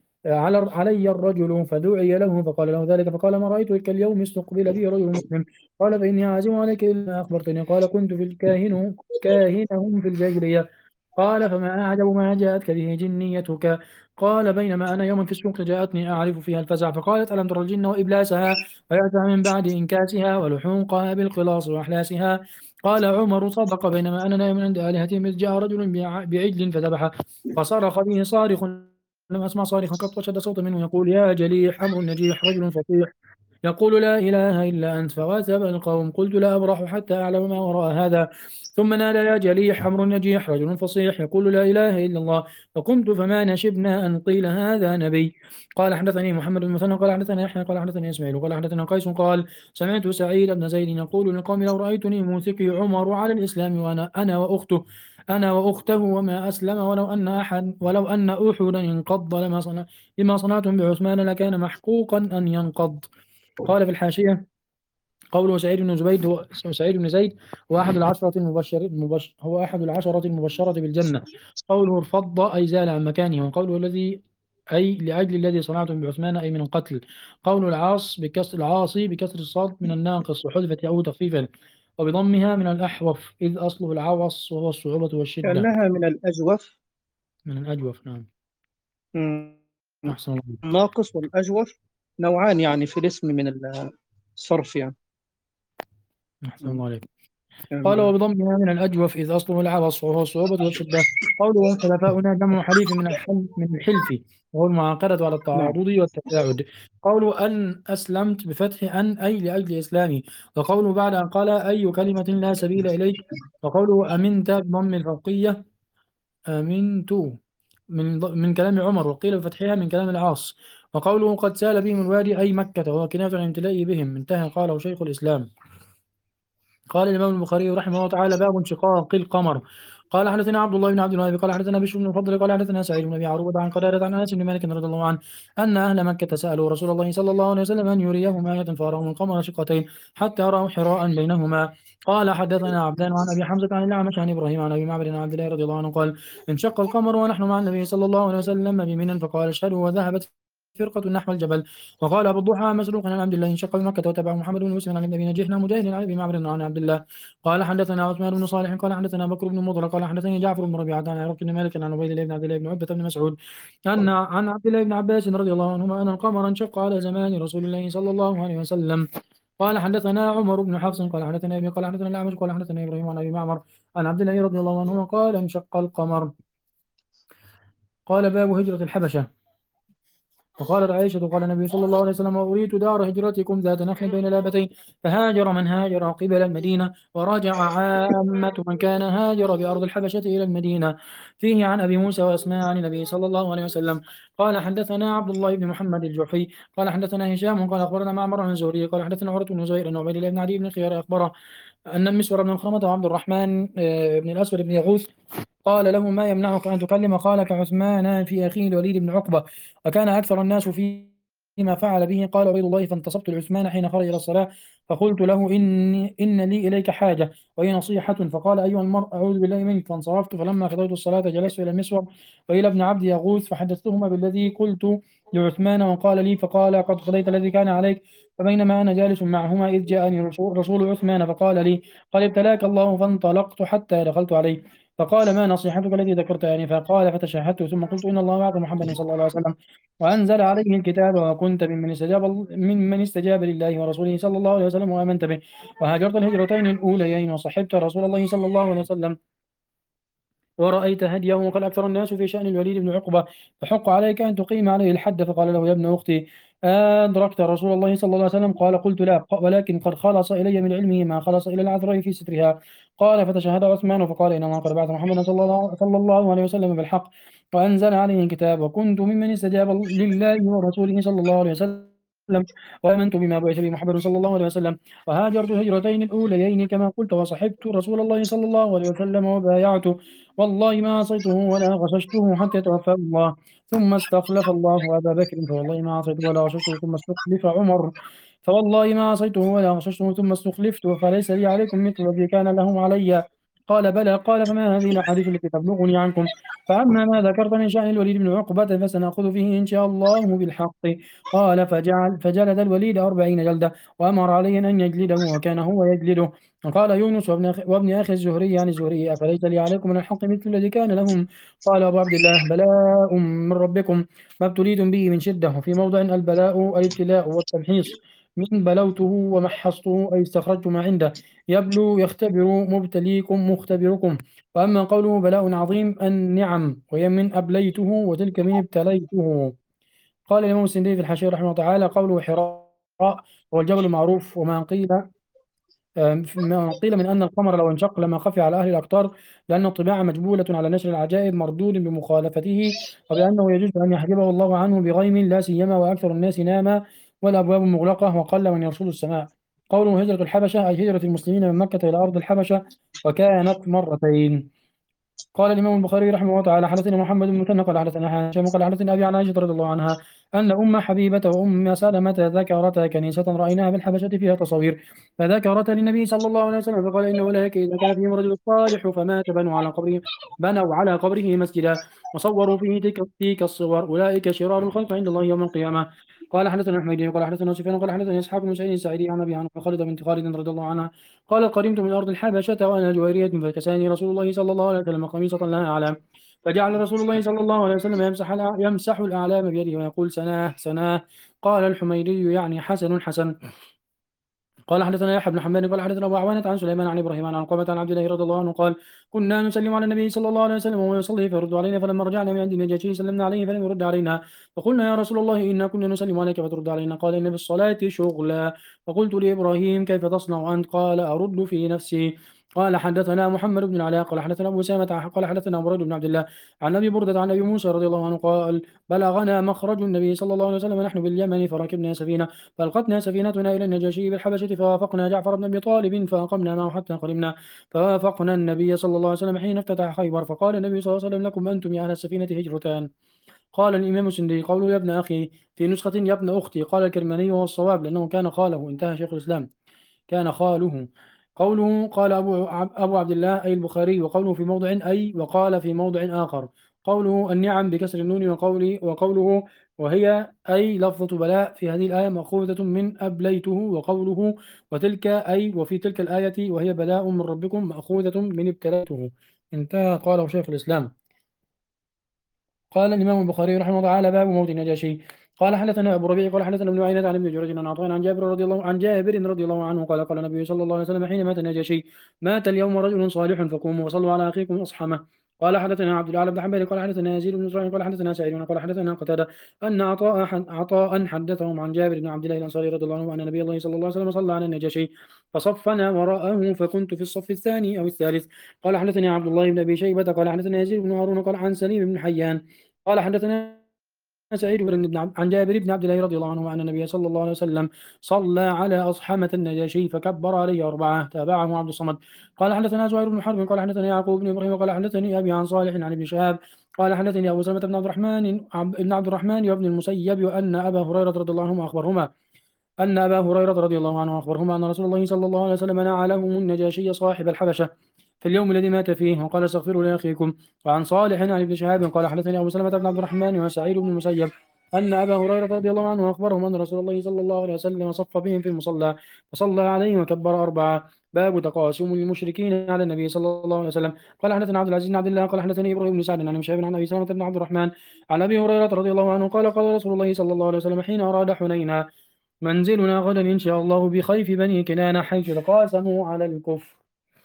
علي الرجل فدعي له فقال له ذلك فقال ما رأيت تلك اليوم استقبل بي رجل مسلم. قال فإني عازم عليك إلا أخبرتني. قال كنت في كاهنهم في الجاهلية. قال فما أعجب ما جاءتك به جنيتك. قال بينما أنا يوما في السوق جاءتني أعرف فيها الفزع فقالت ألم ترى الجن وإبلاسها ويأتها من بعد إنكاسها ولحوقها بالقلاص وأحلاسها. قال عمر صدق بينما أنا نائم عند آلهتهم إذ جاء رجل بعجل فذبحه فصرخ به صارخ لم أسمع صارخا قط وشد صوتا منه يقول يا جليح أمر نجيح رجل فصيح يقول لا إله إلا أنت فغاتب القوم. قلت لا أبرح حتى أعلم ما وراء هذا. ثم نادى يا جليح أمر نجيح رجل فصيح يقول لا إله إلا الله. فقمت فما نشبنا أن قيل هذا نبي. قال حدثني محمد بن مثنى قال حدثنا يحيى قال حدثني إسماعيل قال حدثنا قيس قال سمعت سعيد بن زيد يقول للقوم لو رأيتني موثقي عمر على الإسلام وأنا وأخته وما أسلم ولو أن أحدا انقض لما صنعتم بعثمان لكان محقوقا أن ينقض. قال في الحاشية قوله سعيد بن زيد هو أحد العشرة المبشرة بالجنة. قوله ارفض أي زال عن مكانه. وقوله الذي أي لأجل الذي صنعتم بعثمان أي من القتل. قول العاصي بكسر الصاد من الناقص وحذفت أو تخفيفا وبضمها من الأحوف إذ أصله العوص وهو الصعوبة والشدة. كأنها من الأجوف. من الأجوف نعم. مم. أحسن الله. الناقص والأجوف نوعان يعني في الاسم من الصرف يعني. أحسن الله عليك. قال وبضمها من الأجوف إذ أصله العوص وهو الصعوبة والشدة. قوله خلفاؤنا جمع حليف من الحلف وهو المعاقدة على التعاضد والتباعد. قوله أن أسلمت بفتح أن أي لأجل إسلامي. وقوله بعد أن قال أي كلمة لا سبيل إليك. وقوله أمنت بضم الفوقية آمنت من كلام عمر وقيل بفتحها من كلام العاص. وقوله قد سال بهم الوادي أي مكة وهو كناية عن امتلائه بهم انتهى. قاله شيخ الإسلام. قال الإمام البخاري رحمه الله تعالى باب انشقاق القمر. قال حدثنا عبد الله بن عبد الوهاب قال حدثنا بشر بن الفضل قال حدثنا سعيد بن ابي عروبه عن قتاده عن انس بن مالك رضي الله عنه ان اهل مكه سالوا رسول الله صلى الله عليه وسلم ان يريهم ايه فارهم القمر شقتين حتى راوا حراء بينهما. قال حدثنا عبدان عن ابي حمزه عن الاعمش عن ابراهيم عن ابي معبد عن عبد الله رضي الله عنه قال انشق القمر ونحن مع النبي صلى الله عليه وسلم بمنى فقال اشهدوا وذهبت فرقة نحو الجبل. وقال أبو الضحى مسروق عن عبد الله انشق بمكة وتبعه محمد بن مسلم عن النبي نجحنا مجاهد عن ابي معبد عن عبد الله. قال حدثنا عثمان بن صالح قال حدثنا بكر بن مضر قال حدثني جعفر بن ربيعة عن عروة بن مالك عن عبيد الله بن عبد الله بن عتبة بن مسعود أن عن عبد الله بن عباس رضي الله عنهما أن القمر انشق على زمان رسول الله صلى الله عليه وسلم. قال حدثنا عمر بن حفص قال حدثنا ابي قال حدثنا الاعمش قال حدثنا ابراهيم عن ابي معمر عن عبد الله رضي الله عنه قال انشق القمر. قال باب هجرة الحبشة. وقالت عائشة قال النبي صلى الله عليه وسلم أريد دار هجرتكم ذات نخل بين لابتين فهاجر من هاجر قبل المدينة ورجع عامة من كان هاجر بأرض الحبشة إلى المدينة. فيه عن أبي موسى وأسماء عن النبي صلى الله عليه وسلم قال حدثنا عبد الله بن محمد الجحفي قال حدثنا هشام قال أخبرنا معمر عن الزهري قال حدثنا عروة بن زهير أن عبيد الله بن عدي بن الخيار أخبره أن المسور بن مخرمة وعبد الرحمن بن الأسود بن يغوث قال له ما يمنعك أن تكلم قال كعثمان في أخيه الوليد بن عقبة وكان أكثر الناس فيما فعل به قال عبيد الله فانتصبت لعثمان حين خرج إلى الصلاة فقلت له إن لي إليك حاجة وهي نصيحة فقال أيها المرء أعوذ بالله منك فانصرفت فلما قضيت الصلاة جلست إلى المسور وإلى ابن عبد يغوث فحدثتهما بالذي قلت لعثمان وقال لي فقال قد قضيت الذي كان عليك فبينما أنا جالس معهما إذ جاءني رسول عثمان فقال لي قد ابتلاك الله فانطلقت حتى دخلت عليه فقال ما نصيحتك التي ذكرت آنفا قال فتشهدت ثم قلت إن الله بعث محمد صلى الله عليه وسلم وأنزل عليه الكتاب وكنت ممن استجاب لله ورسوله صلى الله عليه وسلم وآمنت به وهاجرت الهجرتين الأوليين وصحبت رسول الله صلى الله عليه وسلم ورأيت هديه وقد أكثر الناس في شأن الوليد بن عقبة فحق عليك أن تقيم عليه الحد فقال له يا ابن أختي أدركت رسول الله صلى الله عليه وسلم قال قلت لا ولكن قد خلص إلي من علمه ما خلص إلى العذراء في سترها قال فتشهد عثمان فقال إن الله قد بعث محمدا صلى الله عليه وسلم بالحق وأنزل عليه الكتاب وكنت ممن استجاب لله ورسوله صلى الله عليه وسلم وآمنت بما بعث به محمد صلى الله عليه وسلم وهاجرت الهجرتين الأوليين كما قلت وصحبت رسول الله صلى الله عليه وسلم وبايعته والله ما عصيته ولا غششته حتى توفى الله ثم استخلف الله أبا بكر فوالله ما عصيته ولا غششته ثم استخلف عمر فوالله ما عصيته ولا غششته ثم استخلفت فليس لي عليكم مثل الذي كان لهم علي قال بلى قال فما هذه الأحاديث التي تبلغني عنكم فأما ما ذكرت من شأن الوليد بن عقبة فسنأخذ فيه إن شاء الله بالحق قال فجلد الوليد 40 جلدة وأمر علي أن يجلده وكان هو يجلده قال يونس وابن أخي الزهري عن الزهري أفليس لي عليكم من الحق مثل الذي كان لهم قال أبو عبد الله بلاء من ربكم ما ابتليتم به من شدة وفي موضع البلاء الابتلاء والتمحيص من بلوته ومحصته أي استخرجت ما عنده يبلو يختبر مبتليكم مختبركم وأما قوله بلاء عظيم النعم وهي من أبليته وتلك من ابتليته. قال الإمام السندي في الحاشية رحمه الله تعالى قوله حراء هو الجبل المعروف ما قيل من أن القمر لو انشق لما خفي على أهل الأقطار لأن الطباع مجبولة على نشر العجائب مردود بمخالفته وبأنه يجوز أن يحجبه الله عنه بغيم لا سيما وأكثر الناس ناما والأبواب مغلقة وقل من يرصد السماء. قوله هجرة الحبشة أي هجرة المسلمين من مكة إلى أرض الحبشة وكانت مرتين. قال الإمام البخاري رحمه الله تعالى حدثنا محمد بن مثنى قال حدثنا هشام قال حدثنا أبي عن عائشة رضي الله عنها أن أم حبيبة وأم سلمة ذكرتا كنيسة رأيناها بالحبشة فيها تصاوير فذكرتا للنبي صلى الله عليه وسلم فقال إن أولئك إذا كان فيهم رجل صالح فمات بنوا على قبره مسجدا وصوروا فيه تلك الصور أولئك شرار الخلق عند الله يوم القيامة. قال حدثنا الحميدي قال حدثنا سفيان قال حدثنا اسحاق بن سعيد الساعدي عن ابي عن خالد بن خالد رضي الله عنها قال قدمت من ارض الحبشه وانا جويريه فكساني رسول الله صلى الله عليه وسلم قميصه لها اعلام فجعل رسول الله صلى الله عليه وسلم يمسح الاعلام بيده ويقول سناه سناه. قال الحميدي يعني حسن حسن. قال حدثنا يحيى بن حماد قال حدثنا ابو عوانة عن سليمان عن ابراهيم عن عقبة عن عبد الله رضي الله عنه قال كنا نسلم على النبي صلى الله عليه وسلم وهو يصلي فيرد علينا فلما رجعنا من عند النجاشي سلمنا عليه فلم يرد علينا فقلنا يا رسول الله انا كنا نسلم عليك فترد علينا قال ان بالصلاة شغلا فقلت لابراهيم كيف تصنع انت قال ارد في نفسي. قال حدثنا محمد بن العلاء قال حدثنا ابو اسامه قال حدثنا بريد بن عبد الله عن ابي برده عن ابي موسى رضي الله عنه قال بلغنا مخرج النبي صلى الله عليه وسلم نحن باليمن فركبنا سفينه فألقتنا سفينتنا إلى النجاشي بالحبشة فوافقنا جعفر بن أبي طالب فأقمنا معه حتى قدمنا فوافقنا النبي صلى الله عليه وسلم حين افتتح خيبر فقال النبي صلى الله عليه وسلم لكم أنتم يا أهل السفينة هجرتان. قال الإمام السندي قوله يا ابن أخي في نسخة يا ابن أختي قال الكرماني وهو الصواب لأنه كان خاله انتهى شيخ الإسلام كان خاله. قوله قال أبو عبد الله أي البخاري وقوله في موضع أي وقال في موضع آخر. قوله النعم بكسر النون وقوله وهي أي لفظة بلاء في هذه الآية مأخوذة من أبليته وقوله وتلك أي وفي تلك الآية وهي بلاء من ربكم مأخوذة من ابتلاته انتهى. قاله شيخ الإسلام. قال الإمام البخاري رحمه الله تعالى باب موت النجاشي قال حدثنا أبو ربيع قال حدثنا ابن عيينة عن ابن جريج عن عطاء عن جابر رضي الله عنه قال قال النبي صلى الله عليه وسلم حين مات النجاشي مات اليوم رجل صالح فقوموا وصلوا على أخيكم أصحمه قال حدثنا عبد الاعلى بن حنبل قال حدثنا يزيد بن زريع قال حدثنا سعيد قال حدثنا قتاده ان عطاء حدثهم عن جابر بن عبد الله الانصاري رضي الله عنه ان نبي الله صلى الله عليه وسلم صلى على النجاشي فصفنا وراءه فكنت في الصف الثاني او الثالث. قال حدثني عبد الله بن ابي شيبه قال حدثنا يزيد بن هارون قال عن سليم بن حيان قال حدثنا سعيد عن جابر بن عبد الله رضي الله عنه أن النبي صلى الله عليه وسلم صلى على أصحمة النجاشي فكبر عليه أربعة. تابعه عبد الصمد. قال حدثنا زهير بن حرب قال حدثني يعقوب بن إبراهيم قال حدثني أبي عن صالح عن ابن شهاب قال حدثني أبو سلمة بن عبد الرحمن وابن المسيب وأن أبا هريرة رضي الله عنه أخبرهما أن أبا هريرة رضي الله عنه أخبرهما أن رسول الله صلى الله عليه وسلم نعى لهم النجاشي صاحب الحبشة في اليوم الذي مات فيه وقال استغفروا لأخيكم. وعن صالح عن ابن شهاب قال حدثني أبو سلمة بن عبد الرحمن وسعيد بن المسيب أن أبا هريرة رضي الله عنه أخبرهم أن رسول الله صلى الله عليه وسلم صف بهم في المصلى فصلى عليهم وكبر أربعة. باب تقاسم المشركين على النبي صلى الله عليه وسلم. قال حدثنا عبد العزيز بن عبد الله قال حدثني إبراهيم بن سعد عن ابن شهاب عن أبي سلمة بن عبد الرحمن عن أبي هريرة رضي الله عنه قال قال رسول الله صلى الله عليه وسلم حين أراد حنينا منزلنا غدا إن شاء الله بخيف بني كنانة حيث تقاسموا على الكفر.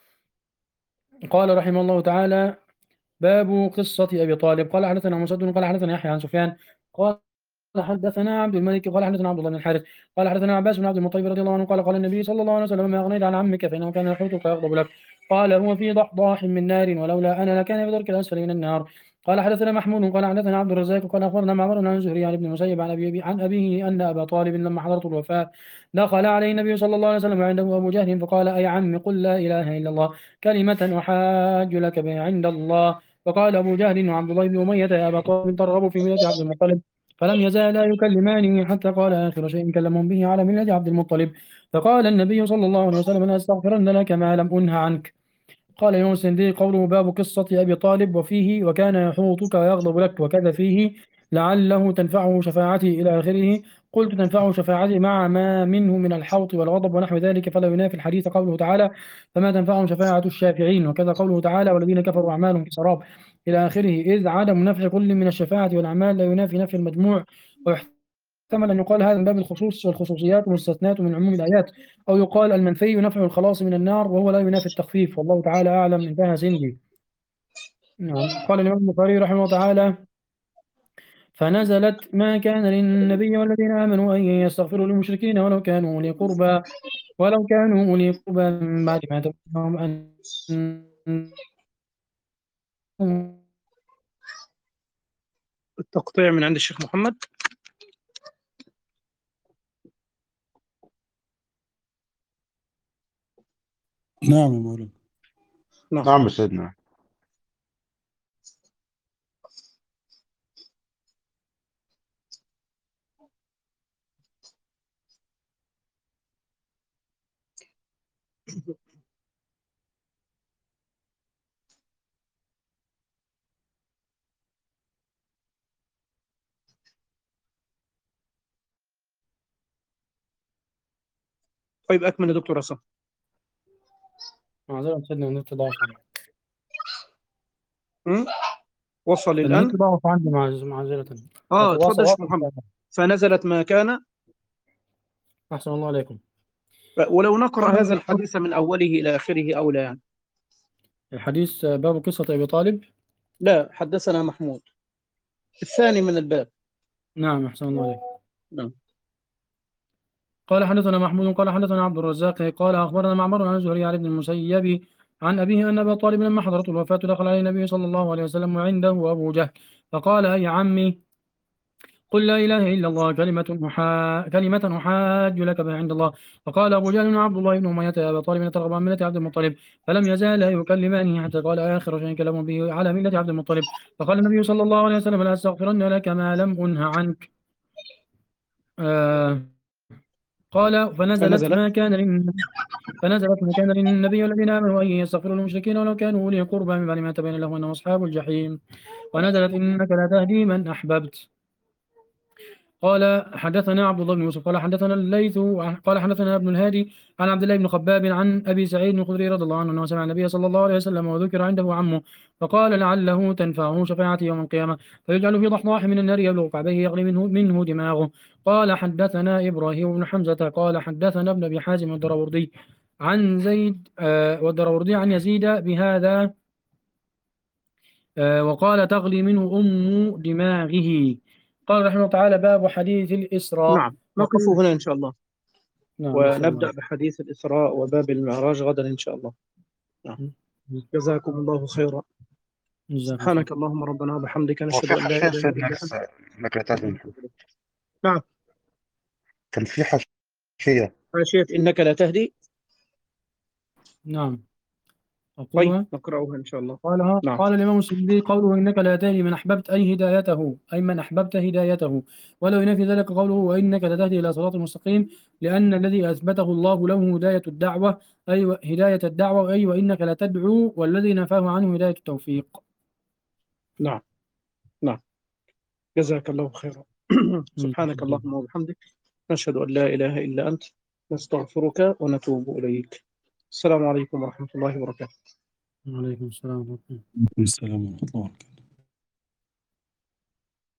قال رحمه الله تعالى باب قصة أبي طالب. قال حدثنا مسدد قال حدثنا يحيى عن سفيان قال حدثنا عبد الملك قال حدثنا عبد الله بن الحارث قال حدثنا عباس بن عبد المطلب رضي الله عنه قال قال النبي صلى الله عليه وسلم ما أغنيت عن عمك فإنه كان يحوطك ويغضب لك قال هو في ضحضاح من نار ولولا أنا لكان في درك الأسفل من النار. قال حدثنا محمود قال حدثنا عبد الرزاق قال أخبرنا معمر عن الزهري عن ابن المسيب عن أبيه أن أبا طالب لما حضرت الوفاة دخل عليه النبي صلى الله عليه وسلم وعنده أبو جهل فقال أي عم قل لا إله إلا الله كلمة أحاج لك بها عند الله. فقال أبو جهل وعبد الله بن أمية يا أبا طالب ترغبوا في ملة عبد المطلب فلم يزالا يكلمانه حتى قال آخر شيء كلمهم به على ملة عبد المطلب. فقال النبي صلى الله عليه وسلم لا أستغفرن لك ما لم أنه عنك. قال الإمام السندي قوله باب قصة أبي طالب وفيه وكان يحوطك ويغضب لك وكذا فيه لعله تنفعه شفاعتي إلى آخره. قلت تنفعه شفاعتي مع ما منه من الحوط والغضب ونحو ذلك فلا ينافي الحديث قوله تعالى فما تنفعهم شفاعة الشافعين وكذا قوله تعالى والذين كفروا أعمالهم كسراب إلى آخره إذ عدم نفع كل من الشفاعة والأعمال لا ينافي نفي المجموع. ويحتمل أن يقال هذا من باب الخصوص والخصوصيات والمستثنات من عموم الآيات أو يقال المنفي نفع الخلاص من النار وهو لا ينافي التخفيف والله تعالى أعلم. انتهى سندي. نعم. قال الإمام البخاري رحمه الله تعالى فنزلت ما كان للنبي والذين آمنوا أن يستغفروا للمشركين ولو كانوا أولي قربى من بعد ما تبين لهم أن التقطيع من عند الشيخ محمد. نعم يا مولانا. نعم يا سيدنا. طيب أكمل يا دكتور عصام. معذرة سيدنا النت ضعف وصل الآن. النت ضعف عندي معذرة. اتفضل يا شيخ محمد. فنزلت ما كان. أحسن الله عليكم. ولو نقرأ هذا الحديث من أوله إلى آخره أو لا يعني. الحديث باب قصة أبي طالب. لا حدثنا محمود الثاني من الباب. نعم أحسن الله عليكم. نعم. قال حدثنا محمود قال حدثنا عبد الرزاق قال أخبرنا معمر عن الزهري عن ابن المسيب عن أبيه أن أبا طالب لما حضرت الوفاة دخل عليه النبي صلى الله عليه وسلم وعنده أبو جهل فقال أي عمي قل لا إله إلا الله كلمة أحاج لك بها عند الله. فقال أبو جهل وعبد الله بن أمية يا أبا طالب ترغب عن ملة عبد المطلب فلم يزالا يكلمانه حتى قال آخر شيء كلموا به على ملة عبد المطلب. فقال النبي صلى الله عليه وسلم لا أستغفرن لك ما لم أنه عنك. قال فنزلت ما كان للنبي والذين آمنوا أن يستغفروا للمشركين ولو كانوا أولي قربى من بعد ما تبين لهم أنهم أصحاب الجحيم. ونزلت إنك لا تهدي من أحببت. قال حدثنا عبد الله بن يوسف قال حدثنا الليث قال حدثنا ابن الهادي عن عبد الله بن خباب عن أبي سعيد الخدري رضي الله عنه أنه سمع النبي صلى الله عليه وسلم وذكر عنده عمه فقال لعله تنفعه شفاعتي يوم القيامة فيجعل في ضحضاح من النار يبلغ كعبيه يغلي منه دماغه. قال حدثنا إبراهيم بن حمزة قال حدثنا ابن أبي حازم الدراوردي عن زيد والدراوردي عن يزيد بهذا وقال تغلي منه أم دماغه. قال رحمه الله تعالى باب حديث الإسراء. نعم، نقف هنا إن شاء الله، نعم إن شاء ونبدأ الله. بحديث الإسراء وباب المعراج غدا إن شاء الله. نعم. جزاكم الله خيرا. جزاكم سبحانك اللهم ربنا وبحمدك، نشهد وفي أن لا حاشية إله سيدنا إلا أنت. لسه إنك لا تهدي. نعم، كان في حاشية. حاشية إنك لا تهدي. نعم طيب أقولها. نقرأها إن شاء الله. قال نعم. قال الإمام السدي قوله إنك لا تهدي من أحببت أي هدايته، أي من أحببت هدايته، ولو ينافي ذلك قوله وإنك لتهدي إلى صراط مستقيم، لأن الذي أثبته الله له هداية الدعوة، أي هداية الدعوة، أي وإنك لتدعو، والذي نفاه عنه هداية التوفيق. نعم. نعم، جزاك الله خيرا. سبحانك اللهم وبحمدك، نشهد أن لا إله إلا أنت، نستغفرك ونتوب إليك. السلام عليكم ورحمة الله وبركاته. وعليكم السلام ورحمة الله. السلام ورحمة الله وبركاته.